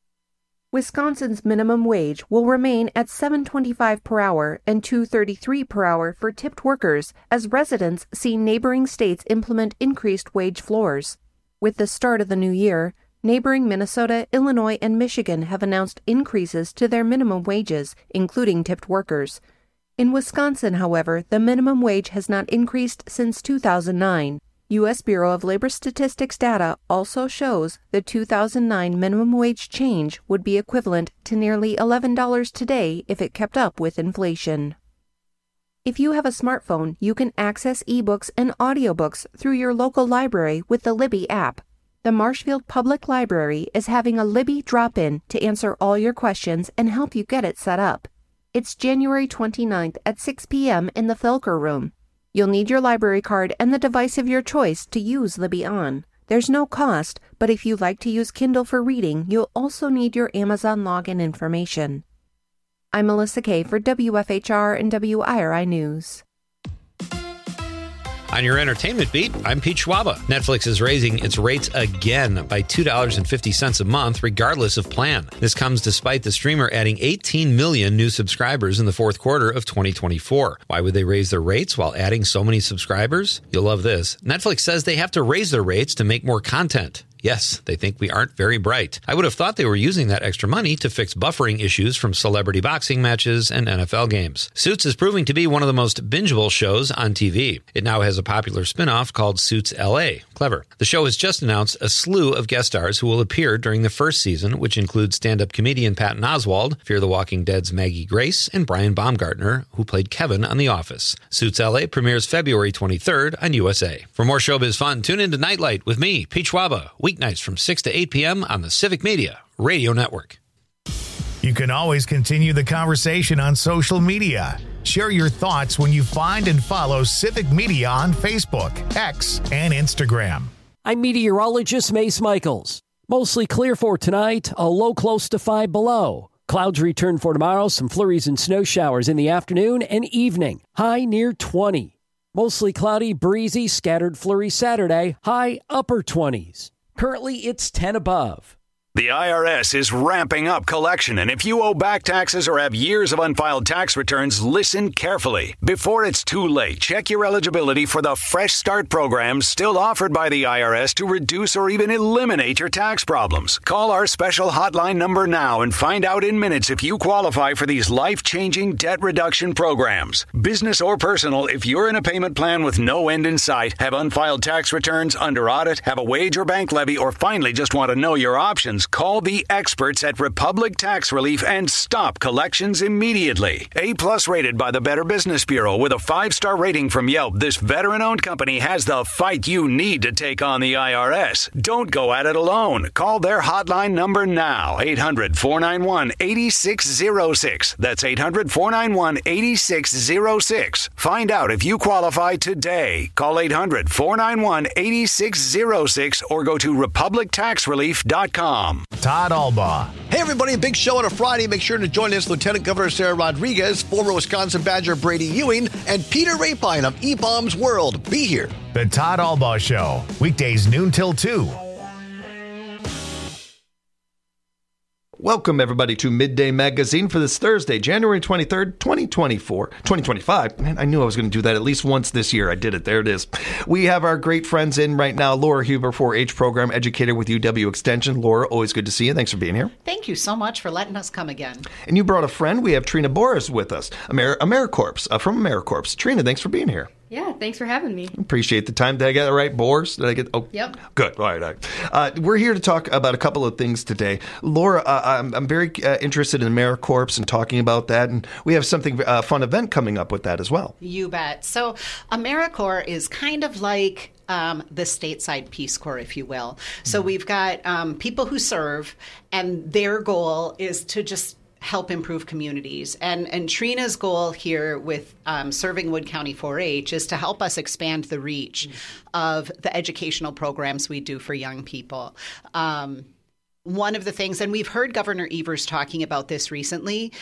Wisconsin's minimum wage will remain at $7.25 per hour and $2.33 per hour for tipped workers as residents see neighboring states implement increased wage floors. With the start of the new year, neighboring Minnesota, Illinois, and Michigan have announced increases to their minimum wages, including tipped workers. In Wisconsin, however, the minimum wage has not increased since 2009. U.S. Bureau of Labor Statistics data also shows the 2009 minimum wage change would be equivalent to nearly $11 today if it kept up with inflation. If you have a smartphone, you can access ebooks and audiobooks through your local library with the Libby app. The Marshfield Public Library is having a Libby drop-in to answer all your questions and help you get it set up. It's January 29th at 6 p.m. in the Felker Room. You'll need your library card and the device of your choice to use Libby on. There's no cost, but if you like to use Kindle for reading, you'll also need your Amazon login information. I'm Melissa Kay for WFHR and WIRI News. On your entertainment beat, I'm Pete Schwaba. Netflix is raising its rates again by $2.50 a month, regardless of plan. This comes despite the streamer adding 18 million new subscribers in the fourth quarter of 2024. Why would they raise their rates while adding so many subscribers? You'll love this. Netflix says they have to raise their rates to make more content. Yes, they think we aren't very bright. I would have thought they were using that extra money to fix buffering issues from celebrity boxing matches and NFL games. Suits is proving to be one of the most bingeable shows on TV. It now has a popular spin-off called Suits LA. Clever. The show has just announced a slew of guest stars who will appear during the first season, which includes stand-up comedian Patton Oswalt, Fear the Walking Dead's Maggie Grace, and Brian Baumgartner, who played Kevin on The Office. Suits LA premieres February 23rd on USA. For more showbiz fun, tune into Nightlight with me, Pete Schwaba, weeknights from 6 to 8 p.m. on the Civic Media Radio Network. You can always continue the conversation on social media. Share your thoughts when you find and follow Civic Media on Facebook, X, and Instagram. I'm meteorologist Mace Michaels. Mostly clear for tonight, a low close to 5 below. Clouds return for tomorrow, some flurries and snow showers in the afternoon and evening. High near 20. Mostly cloudy, breezy, scattered flurries Saturday, high upper 20s. Currently, it's 10 above. The IRS is ramping up collection, and if you owe back taxes or have years of unfiled tax returns, listen carefully. Before it's too late, check your eligibility for the Fresh Start program still offered by the IRS to reduce or even eliminate your tax problems. Call our special hotline number now and find out in minutes if you qualify for these life-changing debt reduction programs. Business or personal, if you're in a payment plan with no end in sight, have unfiled tax returns, under audit, have a wage or bank levy, or finally just want to know your options, call the experts at Republic Tax Relief and stop collections immediately. A+ rated by the Better Business Bureau with a 5-star rating from Yelp, this veteran-owned company has the fight you need to take on the IRS. Don't go at it alone. Call their hotline number now, 800-491-8606. That's 800-491-8606. Find out if you qualify today. Call 800-491-8606 or go to republictaxrelief.com. Todd Albaugh. Hey, everybody, a big show on a Friday. Make sure to join us, Lieutenant Governor Sarah Rodriguez, former Wisconsin Badger Brady Ewing, and Peter Rapine of E-Bombs World. Be here. The Todd Albaugh Show, weekdays noon till 2. Welcome, everybody, to Midday Magazine for this Thursday, January 23rd, 2025. Man, I knew I was going to do that at least once this year. I did it. There it is. We have our great friends in right now. Laura Huber, 4-H program educator with UW Extension. Laura, always good to see you. Thanks for being here. Thank you so much for letting us come again. And you brought a friend. We have Trina Boris with us, AmeriCorps, from AmeriCorps. Trina, thanks for being here. Yeah, thanks for having me. Appreciate the time. Did I get it right? Boris? Did I get? Oh, yep. Good. All right. We're here to talk about a couple of things today. Laura, I'm very interested in AmeriCorps and talking about that, and we have something fun event coming up with that as well. You bet. So AmeriCorps is kind of like the stateside Peace Corps, if you will. So we've got people who serve, and their goal is to just help improve communities. And Trina's goal here with serving Wood County 4-H is to help us expand the reach of the educational programs we do for young people. One of the things, and we've heard Governor Evers talking about this recently,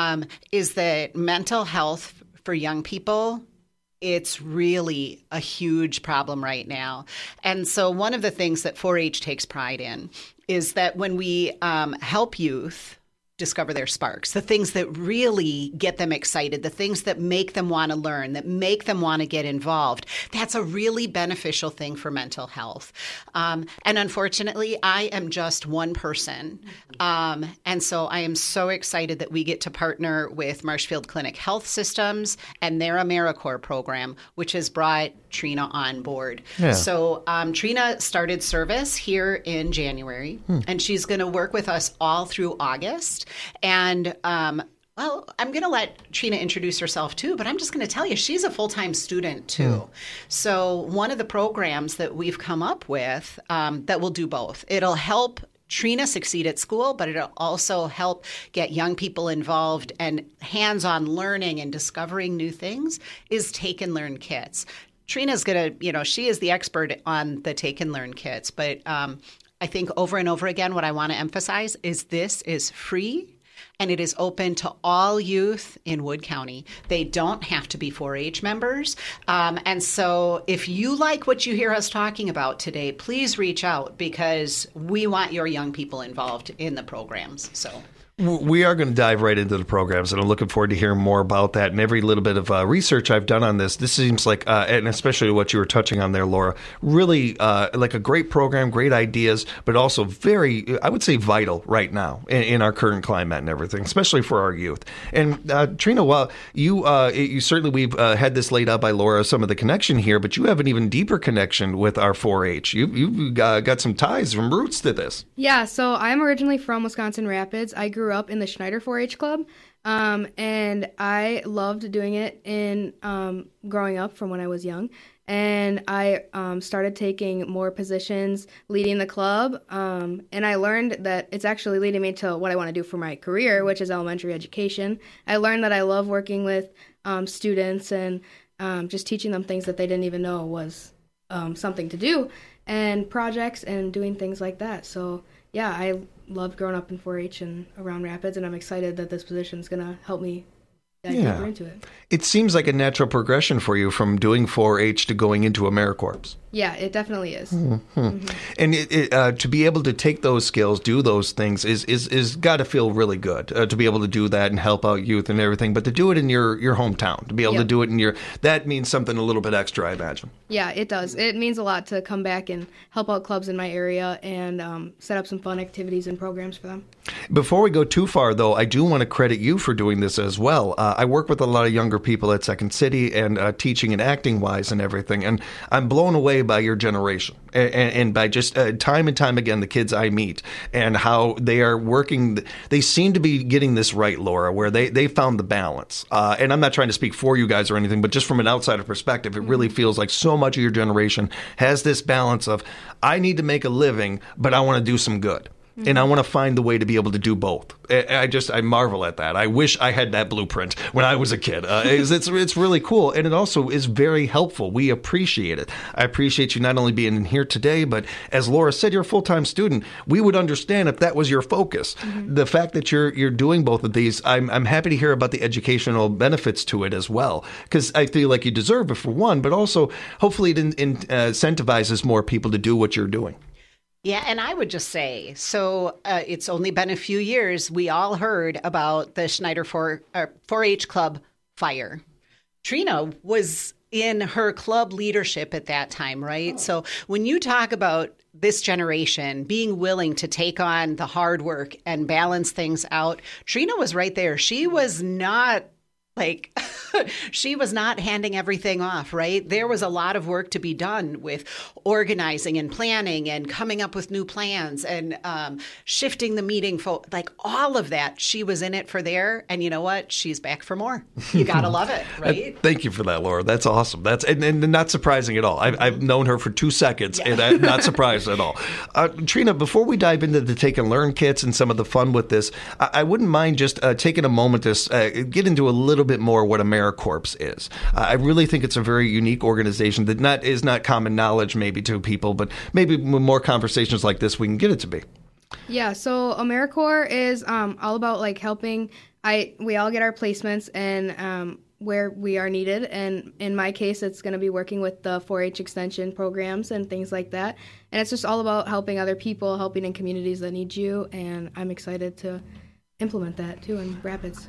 is that mental health for young people, it's really a huge problem right now. And so one of the things that 4-H takes pride in is that when we help youth discover their sparks, the things that really get them excited, the things that make them want to learn, that make them want to get involved. That's a really beneficial thing for mental health. And unfortunately, I am just one person. And so I am so excited that we get to partner with Marshfield Clinic Health Systems and their AmeriCorps program, which has brought Trina on board. Yeah. So Trina started service here in January, and she's going to work with us all through August. And well, I'm going to let Trina introduce herself too, but I'm just going to tell you, she's a full-time student too. So one of the programs that we've come up with that will do both. It'll help Trina succeed at school, but it'll also help get young people involved, and hands-on learning and discovering new things is Take and Learn kits. Trina's going to, she is the expert on the Take and Learn kits, but I think over and over again, what I want to emphasize is this is free, and it is open to all youth in Wood County. They don't have to be 4-H members. And so if you like what you hear us talking about today, please reach out, because we want your young people involved in the programs. So we are going to dive right into the programs, and I'm looking forward to hearing more about that. And every little bit of research I've done on this seems like, and especially what you were touching on there, Laura, really like a great program, great ideas, but also very, I would say, vital right now in our current climate and everything, especially for our youth. And Trina, while you certainly, we've had this laid out by Laura, some of the connection here, but you have an even deeper connection with our 4-H. You've got some ties, some roots to this. Yeah, so I'm originally from Wisconsin Rapids. I grew up in the Schneider 4-H Club, and I loved doing it in growing up from when I was young. And I started taking more positions leading the club, and I learned that it's actually leading me to what I want to do for my career, which is elementary education. I learned that I love working with students and just teaching them things that they didn't even know was something to do, and projects and doing things like that. So yeah, I loved growing up in 4-H and around Rapids, and I'm excited that this position is going to help me dive deeper into it. It seems like a natural progression for you from doing 4-H to going into AmeriCorps. Yeah, it definitely is. Mm-hmm. Mm-hmm. And to be able to take those skills, do those things, is got to feel really good to be able to do that and help out youth and everything. But to do it in your hometown, to be able to do it in that means something a little bit extra, I imagine. Yeah, it does. It means a lot to come back and help out clubs in my area and set up some fun activities and programs for them. Before we go too far, though, I do want to credit you for doing this as well. I work with a lot of younger people at Second City and teaching and acting wise and everything, and I'm blown away by your generation and by just time and time again the kids I meet and how they are working. They seem to be getting this right, Laura, where they found the balance. And I'm not trying to speak for you guys or anything, but just from an outsider perspective, it really feels like so much of your generation has this balance of, I need to make a living, but I want to do some good. And I want to find the way to be able to do both. I marvel at that. I wish I had that blueprint when I was a kid. It's really cool. And it also is very helpful. We appreciate it. I appreciate you not only being in here today, but as Laura said, you're a full-time student. We would understand if that was your focus. Mm-hmm. The fact that you're doing both of these, I'm happy to hear about the educational benefits to it as well, because I feel like you deserve it for one, but also hopefully it incentivizes more people to do what you're doing. Yeah, and I would just say, so it's only been a few years. We all heard about the Schneider 4-H Club fire. Trina was in her club leadership at that time, right? So when you talk about this generation being willing to take on the hard work and balance things out, Trina was right there. She was not she was not handing everything off, right? There was a lot of work to be done with organizing and planning and coming up with new plans and shifting the meeting. All of that, she was in it for there. And you know what? She's back for more. You got to love it, right? Thank you for that, Laura. That's awesome. That's and not surprising at all. I've known her for 2 seconds, and I'm not surprised at all. Trina, before we dive into the Take and Learn kits and some of the fun with this, I wouldn't mind just taking a moment to get into a little bit more what AmeriCorps is. I really think it's a very unique organization that is not common knowledge maybe to people, but maybe with more conversations like this, we can get it to be. Yeah, so AmeriCorps is all about helping. We all get our placements and where we are needed, and in my case, it's going to be working with the 4-H extension programs and things like that. And it's just all about helping other people, helping in communities that need you, and I'm excited to implement that too in Rapids.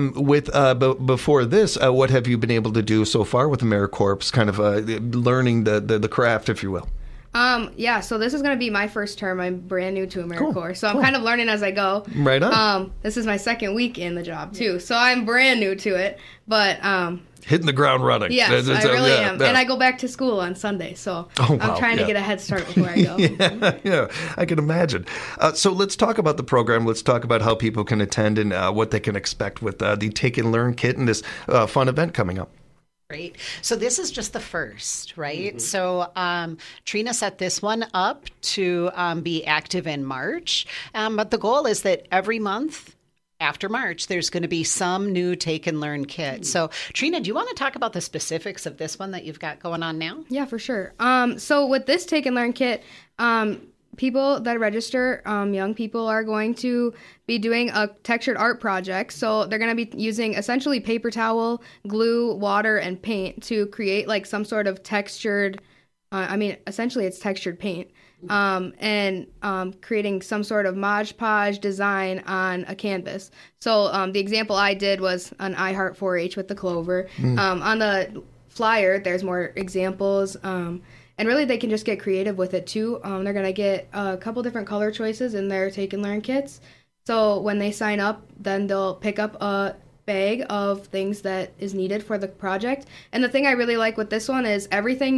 Before this, what have you been able to do so far with AmeriCorps, kind of learning the craft, if you will? So this is going to be my first term. I'm brand new to AmeriCorps, cool. So I'm kind of learning as I go. Right on. This is my second week in the job too, so I'm brand new to it. But hitting the ground running. Yes, I really am. Yeah. And I go back to school on Sunday, so I'm trying to get a head start before I go. Yeah, I can imagine. So let's talk about the program. Let's talk about how people can attend and what they can expect with the Take and Learn kit and this fun event coming up. Great. So this is just the first, right? Mm-hmm. So Trina set this one up to be active in March, but the goal is that every month after March, there's going to be some new Take and Learn kit. So, Trina, do you want to talk about the specifics of this one that you've got going on now? Yeah, for sure. So with this Take and Learn kit, people that register, young people, are going to be doing a textured art project. So they're going to be using essentially paper towel, glue, water, and paint to create some sort of textured, essentially it's textured paint. Creating some sort of Mod Podge design on a canvas. So the example I did was an I Heart 4-H with the clover. On the flyer, there's more examples. And really, they can just get creative with it, too. They're going to get a couple different color choices in their Take and Learn kits. So when they sign up, then they'll pick up a bag of things that is needed for the project. And the thing I really like with this one is everything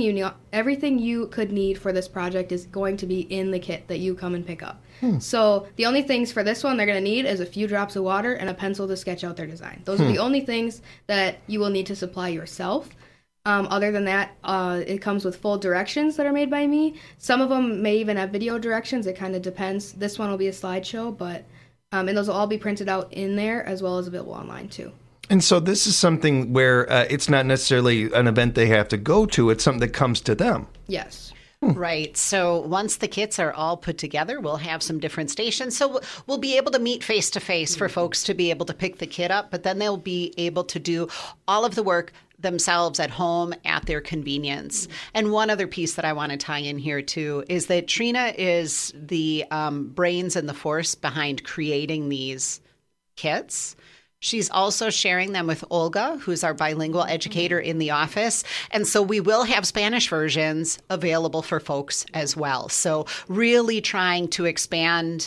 you could need for this project is going to be in the kit that you come and pick up. So the only things for this one they're going to need is a few drops of water and a pencil to sketch out their design. Those are the only things that you will need to supply yourself. Other than that, it comes with full directions that are made by me. Some of them may even have video directions. It kind of depends. This one will be a slideshow, but and those will all be printed out in there as well as available online too. And so this is something where it's not necessarily an event they have to go to. It's something that comes to them. Yes. Right. So once the kits are all put together, we'll have some different stations. So we'll be able to meet face to face for folks to be able to pick the kit up, but then they'll be able to do all of the work themselves at home at their convenience. And one other piece that I want to tie in here too is that Trina is the brains and the force behind creating these kits. She's also sharing them with Olga, who's our bilingual educator in the office. And so we will have Spanish versions available for folks as well. So really trying to expand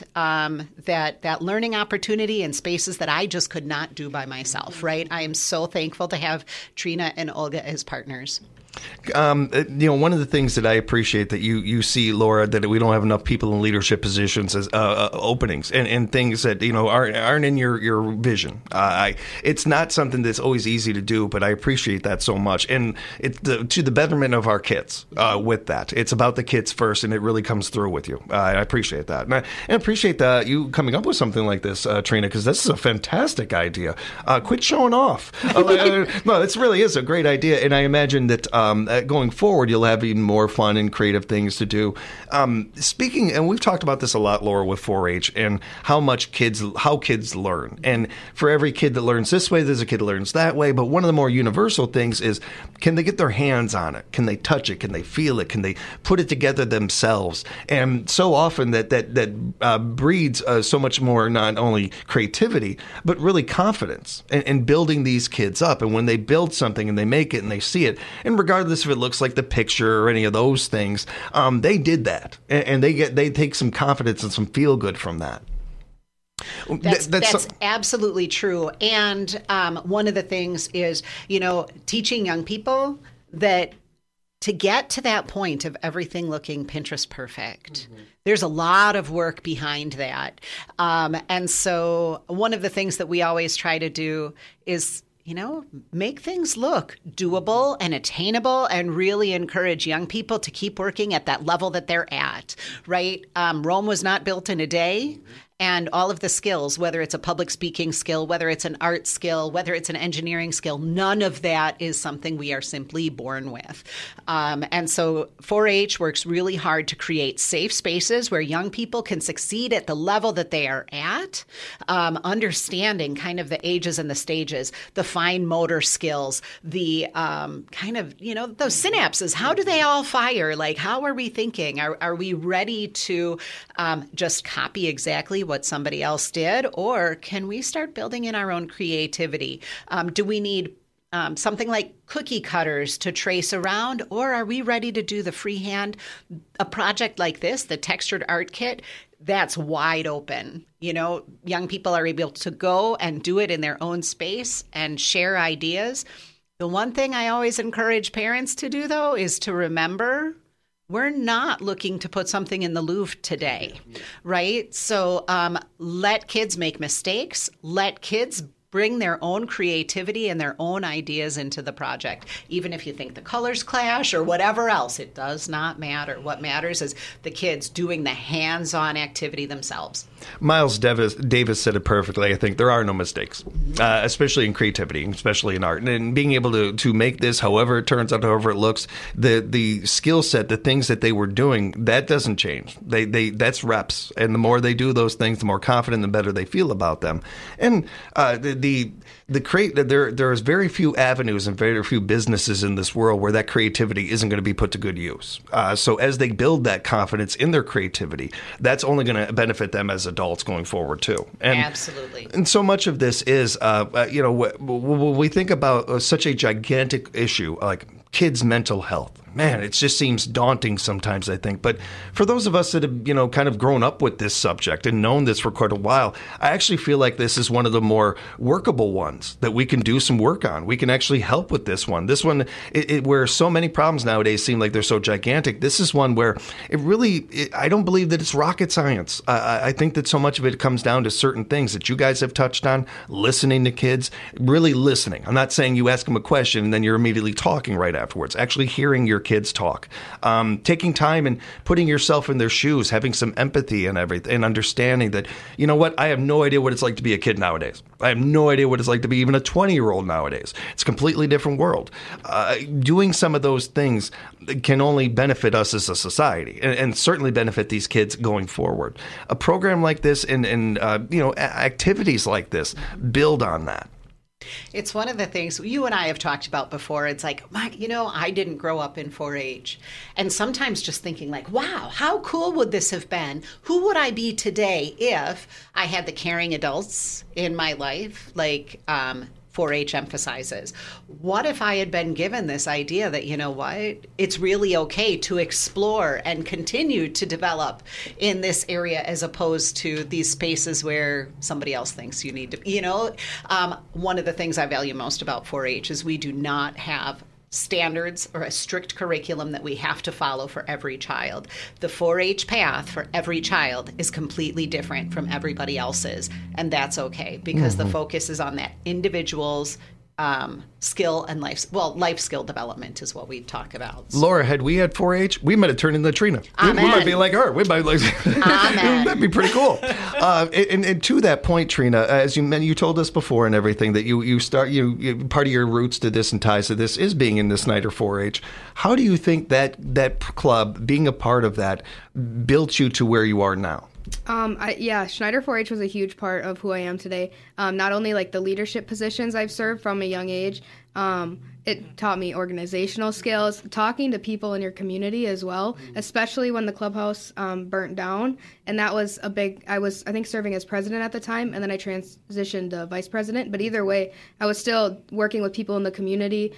that learning opportunity in spaces that I just could not do by myself, right? I am so thankful to have Trina and Olga as partners. One of the things that I appreciate that you see, Laura, that we don't have enough people in leadership positions as openings and things that aren't in your vision. It's not something that's always easy to do, but I appreciate that so much, and it's to the betterment of our kids. With that, it's about the kids first, and it really comes through with you. I appreciate that, and I appreciate you coming up with something like this, Trina, because this is a fantastic idea. Quit showing off. No, this really is a great idea, and I imagine that. going forward, you'll have even more fun and creative things to do. Speaking, and we've talked about this a lot, Laura, with 4-H and how kids learn. And for every kid that learns this way, there's a kid that learns that way. But one of the more universal things is, can they get their hands on it? Can they touch it? Can they feel it? Can they put it together themselves? And so often that breeds so much more, not only creativity, but really confidence in building these kids up. And when they build something and they make it and they see it, and regardless if it looks like the picture or any of those things, they did that. And they take some confidence and some feel good from that. That's absolutely true. And one of the things is, teaching young people that to get to that point of everything looking Pinterest perfect, there's a lot of work behind that. And so one of the things that we always try to do is, make things look doable and attainable and really encourage young people to keep working at that level that they're at, right? Rome was not built in a day. And all of the skills, whether it's a public speaking skill, whether it's an art skill, whether it's an engineering skill, none of that is something we are simply born with. And so 4-H works really hard to create safe spaces where young people can succeed at the level that they are at, understanding kind of the ages and the stages, the fine motor skills, the kind of, those synapses. How do they all fire? Like, how are we thinking? Are we ready to just copy exactly what somebody else did, or can we start building in our own creativity? Do we need something like cookie cutters to trace around, or are we ready to do the freehand? A project like this, the Textured Art Kit, that's wide open. Young people are able to go and do it in their own space and share ideas. The one thing I always encourage parents to do, though, is to remember, we're not looking to put something in the Louvre today, right? So let kids make mistakes. Let kids bring their own creativity and their own ideas into the project. Even if you think the colors clash or whatever else, it does not matter. What matters is the kids doing the hands-on activity themselves. Miles Davis said it perfectly. I think there are no mistakes, especially in creativity, especially in art. And being able to make this however it turns out, however it looks, the skill set, the things that they were doing, that doesn't change. That's reps. And the more they do those things, the more confident and better they feel about them. And there's very few avenues and very few businesses in this world where that creativity isn't going to be put to good use. So as they build that confidence in their creativity, that's only going to benefit them as adults going forward too. And, absolutely. And so much of this is, when we think about such a gigantic issue like kids' mental health. Man, it just seems daunting sometimes, I think. But for those of us that have, kind of grown up with this subject and known this for quite a while, I actually feel like this is one of the more workable ones that we can do some work on. We can actually help with this one. This one, where so many problems nowadays seem like they're so gigantic, this is one where I don't believe that it's rocket science. I think that so much of it comes down to certain things that you guys have touched on, listening to kids, really listening. I'm not saying you ask them a question and then you're immediately talking right afterwards. Actually hearing your kids talk, taking time and putting yourself in their shoes, having some empathy and everything, and understanding that, I have no idea what it's like to be a kid nowadays. I have no idea what it's like to be even a 20-year-old nowadays. It's a completely different world. Doing some of those things can only benefit us as a society and certainly benefit these kids going forward. A program like this and activities like this build on that. It's one of the things you and I have talked about before. It's like, I didn't grow up in 4-H. And sometimes just thinking like, wow, how cool would this have been? Who would I be today if I had the caring adults in my life, like 4-H emphasizes? What if I had been given this idea that, it's really okay to explore and continue to develop in this area as opposed to these spaces where somebody else thinks you need to, one of the things I value most about 4-H is we do not have standards or a strict curriculum that we have to follow for every child. The 4-H path for every child is completely different from everybody else's, and that's okay because the focus is on that individual's skill and life skill development is what we talk about. So. Laura, had we had 4-H, we might have turned into Trina. We might be like her. We might that'd be pretty cool. And to that point, Trina, as you told us before and everything that you part of your roots to this and ties to this is being in the Snyder 4-H. How do you think that club, being a part of that, built you to where you are now? Schneider 4-H was a huge part of who I am today. Not only like the leadership positions I've served from a young age, it taught me organizational skills, talking to people in your community as well, especially when the clubhouse burnt down. And that was I think, serving as president at the time, and then I transitioned to vice president. But either way, I was still working with people in the community,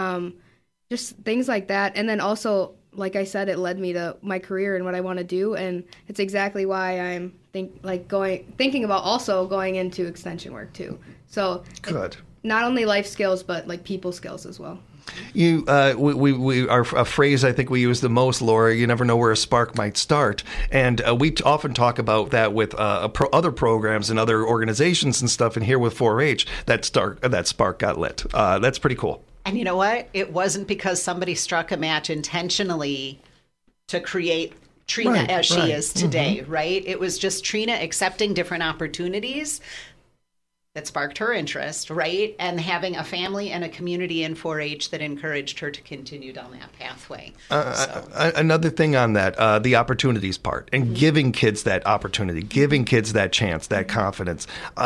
just things like that. And then also, like I said, it led me to my career and what I want to do, and it's exactly why I'm thinking about also going into extension work too. So good. Not only life skills, but like people skills as well. We are a phrase I think we use the most, Laura. You never know where a spark might start, and we often talk about that with other programs and other organizations and stuff. And here with 4-H, that spark got lit. That's pretty cool. And you know what? It wasn't because somebody struck a match intentionally to create Trina as she is today, right? It was just Trina accepting different opportunities that sparked her interest, right? And having a family and a community in 4-H that encouraged her to continue down that pathway. Another thing on that, the opportunities part, and giving kids that opportunity, giving kids that chance, that confidence.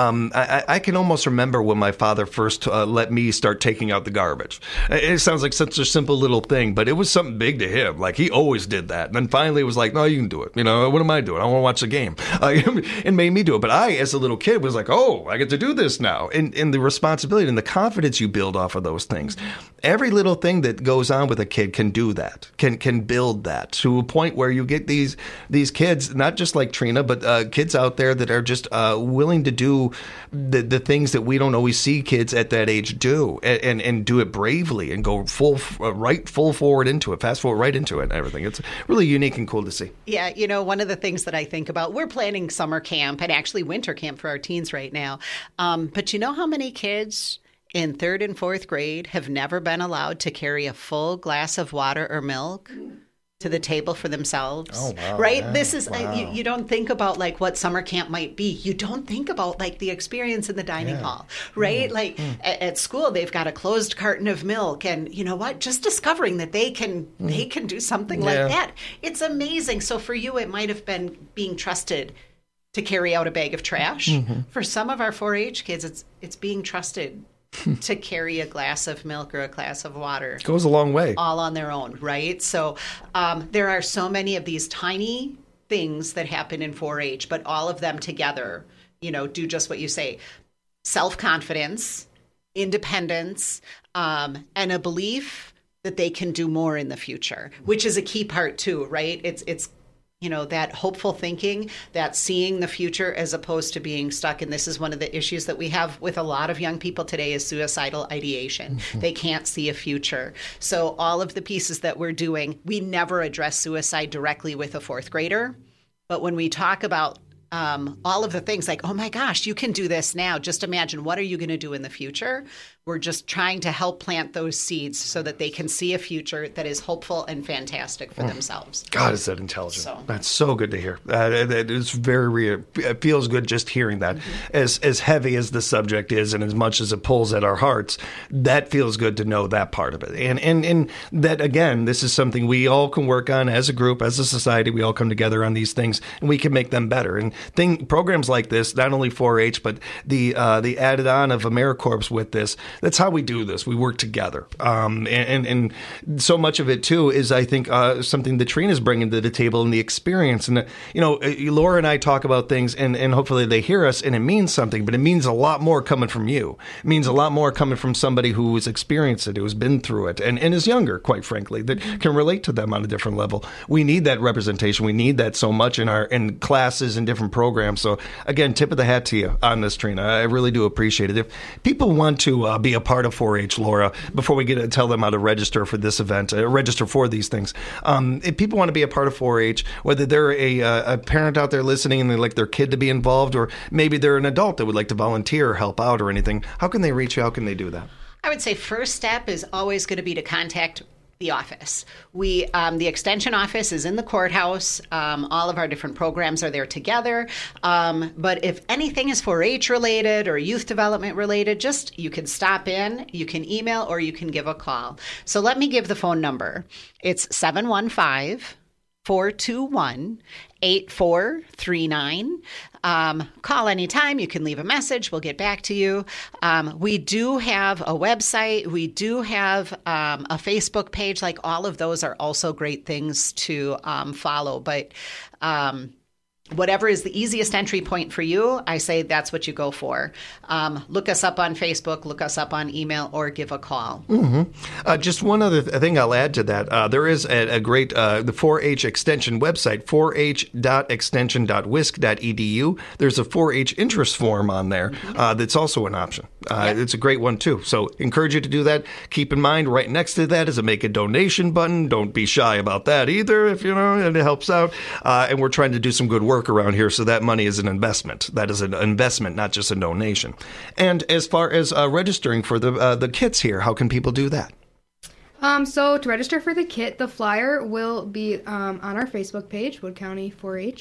I can almost remember when my father first let me start taking out the garbage. It sounds like such a simple little thing, but it was something big to him. Like, he always did that. And then finally it was like, no, you can do it. You know, what am I doing? I want to watch the game. It made me do it. But I, as a little kid, was like, oh, I get to do this now, and the responsibility and the confidence you build off of those things. Every little thing that goes on with a kid can do that, can build that to a point where you get these kids, not just like Trina, but kids out there that are just willing to do the things that we don't always see kids at that age do, and do it bravely and go full forward into it, fast forward right into it and everything. It's really unique and cool to see. Yeah, you know, one of the things that I think about, we're planning summer camp and actually winter camp for our teens right now. But you know how many kids in 3rd and 4th grade have never been allowed to carry a full glass of water or milk to the table for themselves? Oh, wow. Right? Yeah. This is, wow. you don't think about like what summer camp might be. You don't think about like the experience in the dining hall, right? At school, they've got a closed carton of milk, and you know what? Just discovering that they can do something like that. It's amazing. So for you, it might have been being trusted to carry out a bag of trash. For some of our 4-H kids, it's being trusted to carry a glass of milk or a glass of water. Goes a long way. All on their own, right? So there are so many of these tiny things that happen in 4-H, but all of them together, you know, do just what you say. Self-confidence, independence, and a belief that they can do more in the future, which is a key part too, right? It's you know, that hopeful thinking, that seeing the future as opposed to being stuck. And this is one of the issues that we have with a lot of young people today is suicidal ideation. They can't see a future. So all of the pieces that we're doing, we never address suicide directly with a 4th grader. But when we talk about all of the things like, oh my gosh, you can do this now. Just imagine, what are you going to do in the future? We're just trying to help plant those seeds so that they can see a future that is hopeful and fantastic for themselves. God, is that intelligent. That's so good to hear. It's very it feels good just hearing that. As heavy as the subject is and as much as it pulls at our hearts, that feels good to know that part of it. And that, again, this is something we all can work on as a group, as a society. We all come together on these things, and we can make them better. And programs like this, not only 4-H, but the added on of AmeriCorps with this, that's how we do this. We work together. And so much of it, too, is, I think, something that Trina's bringing to the table and the experience. And, you know, Laura and I talk about things, and hopefully they hear us, and it means something, but it means a lot more coming from you. It means a lot more coming from somebody who has experienced it, who has been through it, and is younger, quite frankly, that can relate to them on a different level. We need that representation. We need that so much in classes and different programs. So, again, tip of the hat to you on this, Trina. I really do appreciate it. If people want to be a part of 4-H, Laura, before we get to tell them how to register for this event, register for these things, if people want to be a part of 4-H, whether they're a parent out there listening and they'd like their kid to be involved, or maybe they're an adult that would like to volunteer or help out or anything, how can they reach you? How can they do that? I would say first step is always going to be to contact the office. The extension office is in the courthouse. All of our different programs are there together. But if anything is 4-H related or youth development related, you can stop in, you can email, or you can give a call. So let me give the phone number. It's 715-421-8439. Call anytime. You can leave a message. We'll get back to you. We do have a website. We do have a Facebook page. Like, all of those are also great things to follow. But whatever is the easiest entry point for you, I say that's what you go for. Look us up on Facebook, look us up on email, or give a call. Mm-hmm. Just one other thing I'll add to that. There is a great the 4-H extension website, 4h.extension.wisc.edu. There's a 4-H interest form on there that's also an option. It's a great one, too. So encourage you to do that. Keep in mind, right next to that is a make a donation button. Don't be shy about that either, if and it helps out. And we're trying to do some good work around here, so that money is an investment. That is an investment, not just a donation. And as far as registering for the kits here, how can people do that? So to register for the kit, the flyer will be on our Facebook page, Wood County 4-H.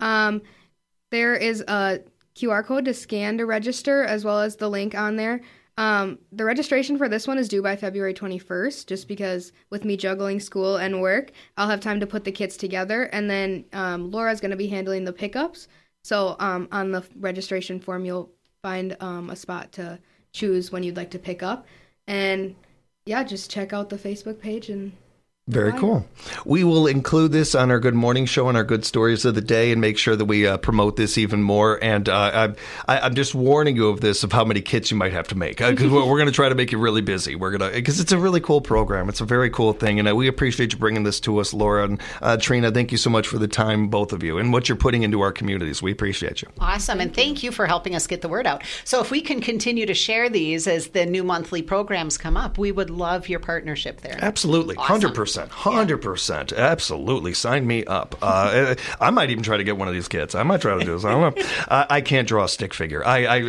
There is a QR code to scan to register, as well as the link on there. The registration for this one is due by February 21st, just because with me juggling school and work, I'll have time to put the kits together. And then Laura's going to be handling the pickups. So on the registration form, you'll find a spot to choose when you'd like to pick up. And yeah, just check out the Facebook page and... Very cool. We will include this on our Good Morning Show and our Good Stories of the Day and make sure that we promote this even more. And I'm just warning you of this, of how many kits you might have to make, because we're going to try to make you really busy. Because it's a really cool program. It's a very cool thing. And we appreciate you bringing this to us, Laura. And Trina, thank you so much for the time, both of you, and what you're putting into our communities. We appreciate you. Awesome. And thank you for helping us get the word out. So if we can continue to share these as the new monthly programs come up, we would love your partnership there. Absolutely. Awesome. 100%. Absolutely. Sign me up. I might even try to get one of these kits. I might try to do this. I don't know. I can't draw a stick figure. I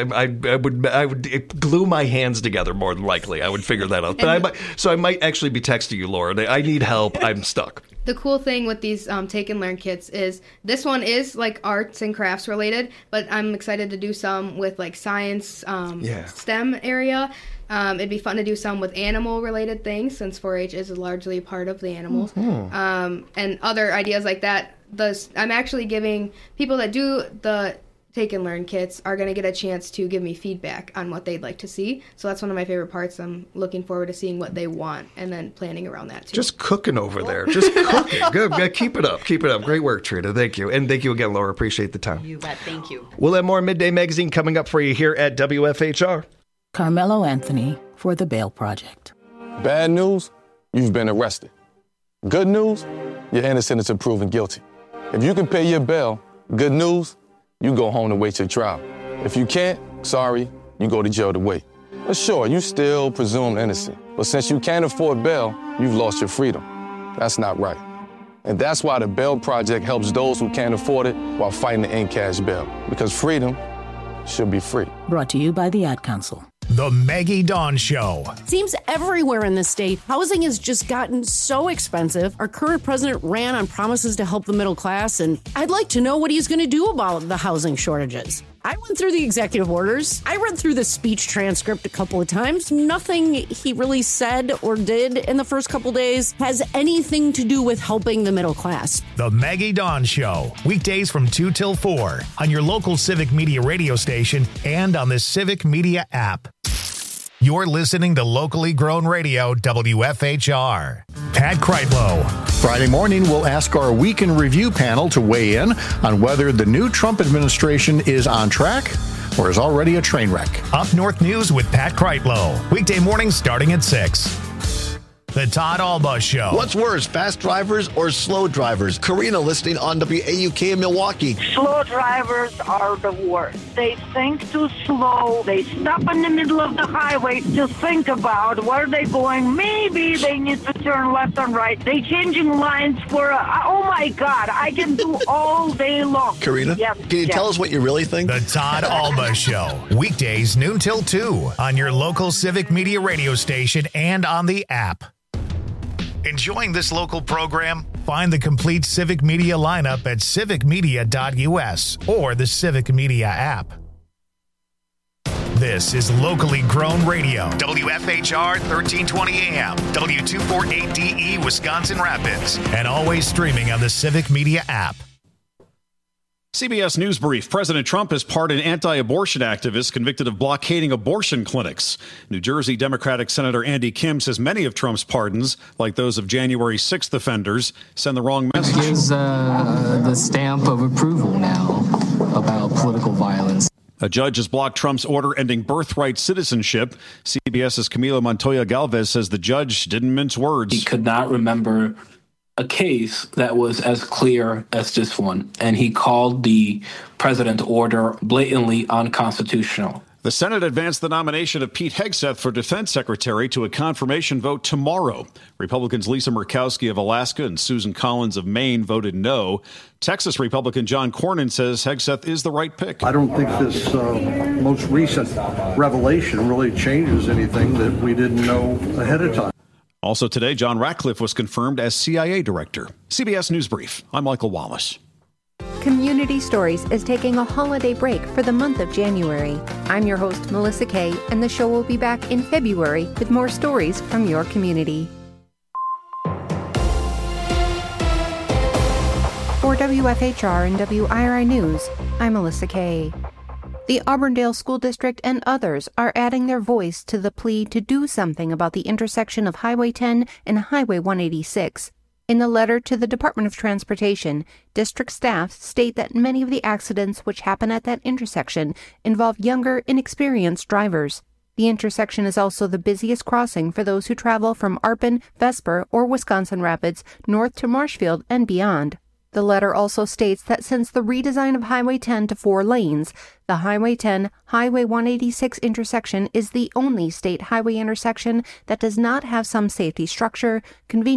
would glue my hands together more than likely. I would figure that out. But I might actually be texting you, Laura. I need help. I'm stuck. The cool thing with these Take and Learn kits is this one is like arts and crafts related, but I'm excited to do some with like science, STEM area. It'd be fun to do some with animal-related things, since 4-H is largely a part of the animals. Mm-hmm. And other ideas like that. I'm actually giving people that do the Take and Learn kits are going to get a chance to give me feedback on what they'd like to see. So that's one of my favorite parts. I'm looking forward to seeing what they want and then planning around that, too. Just cooking over there. Just cooking. Good. Keep it up. Great work, Trina. Thank you. And thank you again, Laura. Appreciate the time. You bet. Thank you. We'll have more Midday Magazine coming up for you here at WFHR. Carmelo Anthony for the Bail Project. Bad news, you've been arrested. Good news, you're innocent until proven guilty. If you can pay your bail, good news, you go home to wait your trial. If you can't, sorry, you go to jail to wait. But sure, you still presumed innocent. But since you can't afford bail, you've lost your freedom. That's not right. And that's why the Bail Project helps those who can't afford it while fighting to end cash bail. Because freedom should be free. Brought to you by the Ad Council. The Maggie Dawn Show. Seems everywhere in the state, housing has just gotten so expensive. Our current president ran on promises to help the middle class, and I'd like to know what he's going to do about the housing shortages. I went through the executive orders. I read through the speech transcript a couple of times. Nothing he really said or did in the first couple days has anything to do with helping the middle class. The Maggie Dawn Show. Weekdays from 2 till 4 on your local Civic Media radio station and on the Civic Media app. You're listening to locally grown radio, WFHR. Pat Kreitlow. Friday morning, we'll ask our Week in Review panel to weigh in on whether the new Trump administration is on track or is already a train wreck. Up North News with Pat Kreitlow. Weekday mornings starting at 6. The Todd Alba Show. What's worse, fast drivers or slow drivers? Karina listening on WAUK in Milwaukee. Slow drivers are the worst. They think too slow. They stop in the middle of the highway to think about where they're going. Maybe they need to turn left and right. They changing lines for, oh my God, I can do all day long. Karina, can you tell us what you really think? The Todd Alba Show. Weekdays noon till 2 on your local Civic Media radio station and on the app. Enjoying this local program? Find the complete Civic Media lineup at civicmedia.us or the Civic Media app. This is locally grown radio. WFHR 1320 AM, W248DE Wisconsin Rapids, and always streaming on the Civic Media app. CBS News Brief. President Trump has pardoned anti-abortion activists convicted of blockading abortion clinics. New Jersey Democratic Senator Andy Kim says many of Trump's pardons, like those of January 6th offenders, send the wrong message. It gives the stamp of approval now about political violence. A judge has blocked Trump's order ending birthright citizenship. CBS's Camila Montoya Galvez says the judge didn't mince words. He could not remember a case that was as clear as this one, and he called the president's order blatantly unconstitutional. The Senate advanced the nomination of Pete Hegseth for Defense Secretary to a confirmation vote tomorrow. Republicans Lisa Murkowski of Alaska and Susan Collins of Maine voted no. Texas Republican John Cornyn says Hegseth is the right pick. I don't think this most recent revelation really changes anything that we didn't know ahead of time. Also today, John Ratcliffe was confirmed as CIA director. CBS News Brief. I'm Michael Wallace. Community Stories is taking a holiday break for the month of January. I'm your host, Melissa Kay, and the show will be back in February with more stories from your community. For WFHR and WIRI News, I'm Melissa Kay. The Auburndale School District and others are adding their voice to the plea to do something about the intersection of Highway 10 and Highway 186. In the letter to the Department of Transportation, district staff state that many of the accidents which happen at that intersection involve younger, inexperienced drivers. The intersection is also the busiest crossing for those who travel from Arpin, Vesper, or Wisconsin Rapids north to Marshfield and beyond. The letter also states that since the redesign of Highway 10 to 4 lanes, the Highway 10 Highway 186 intersection is the only state highway intersection that does not have some safety structure, convenience,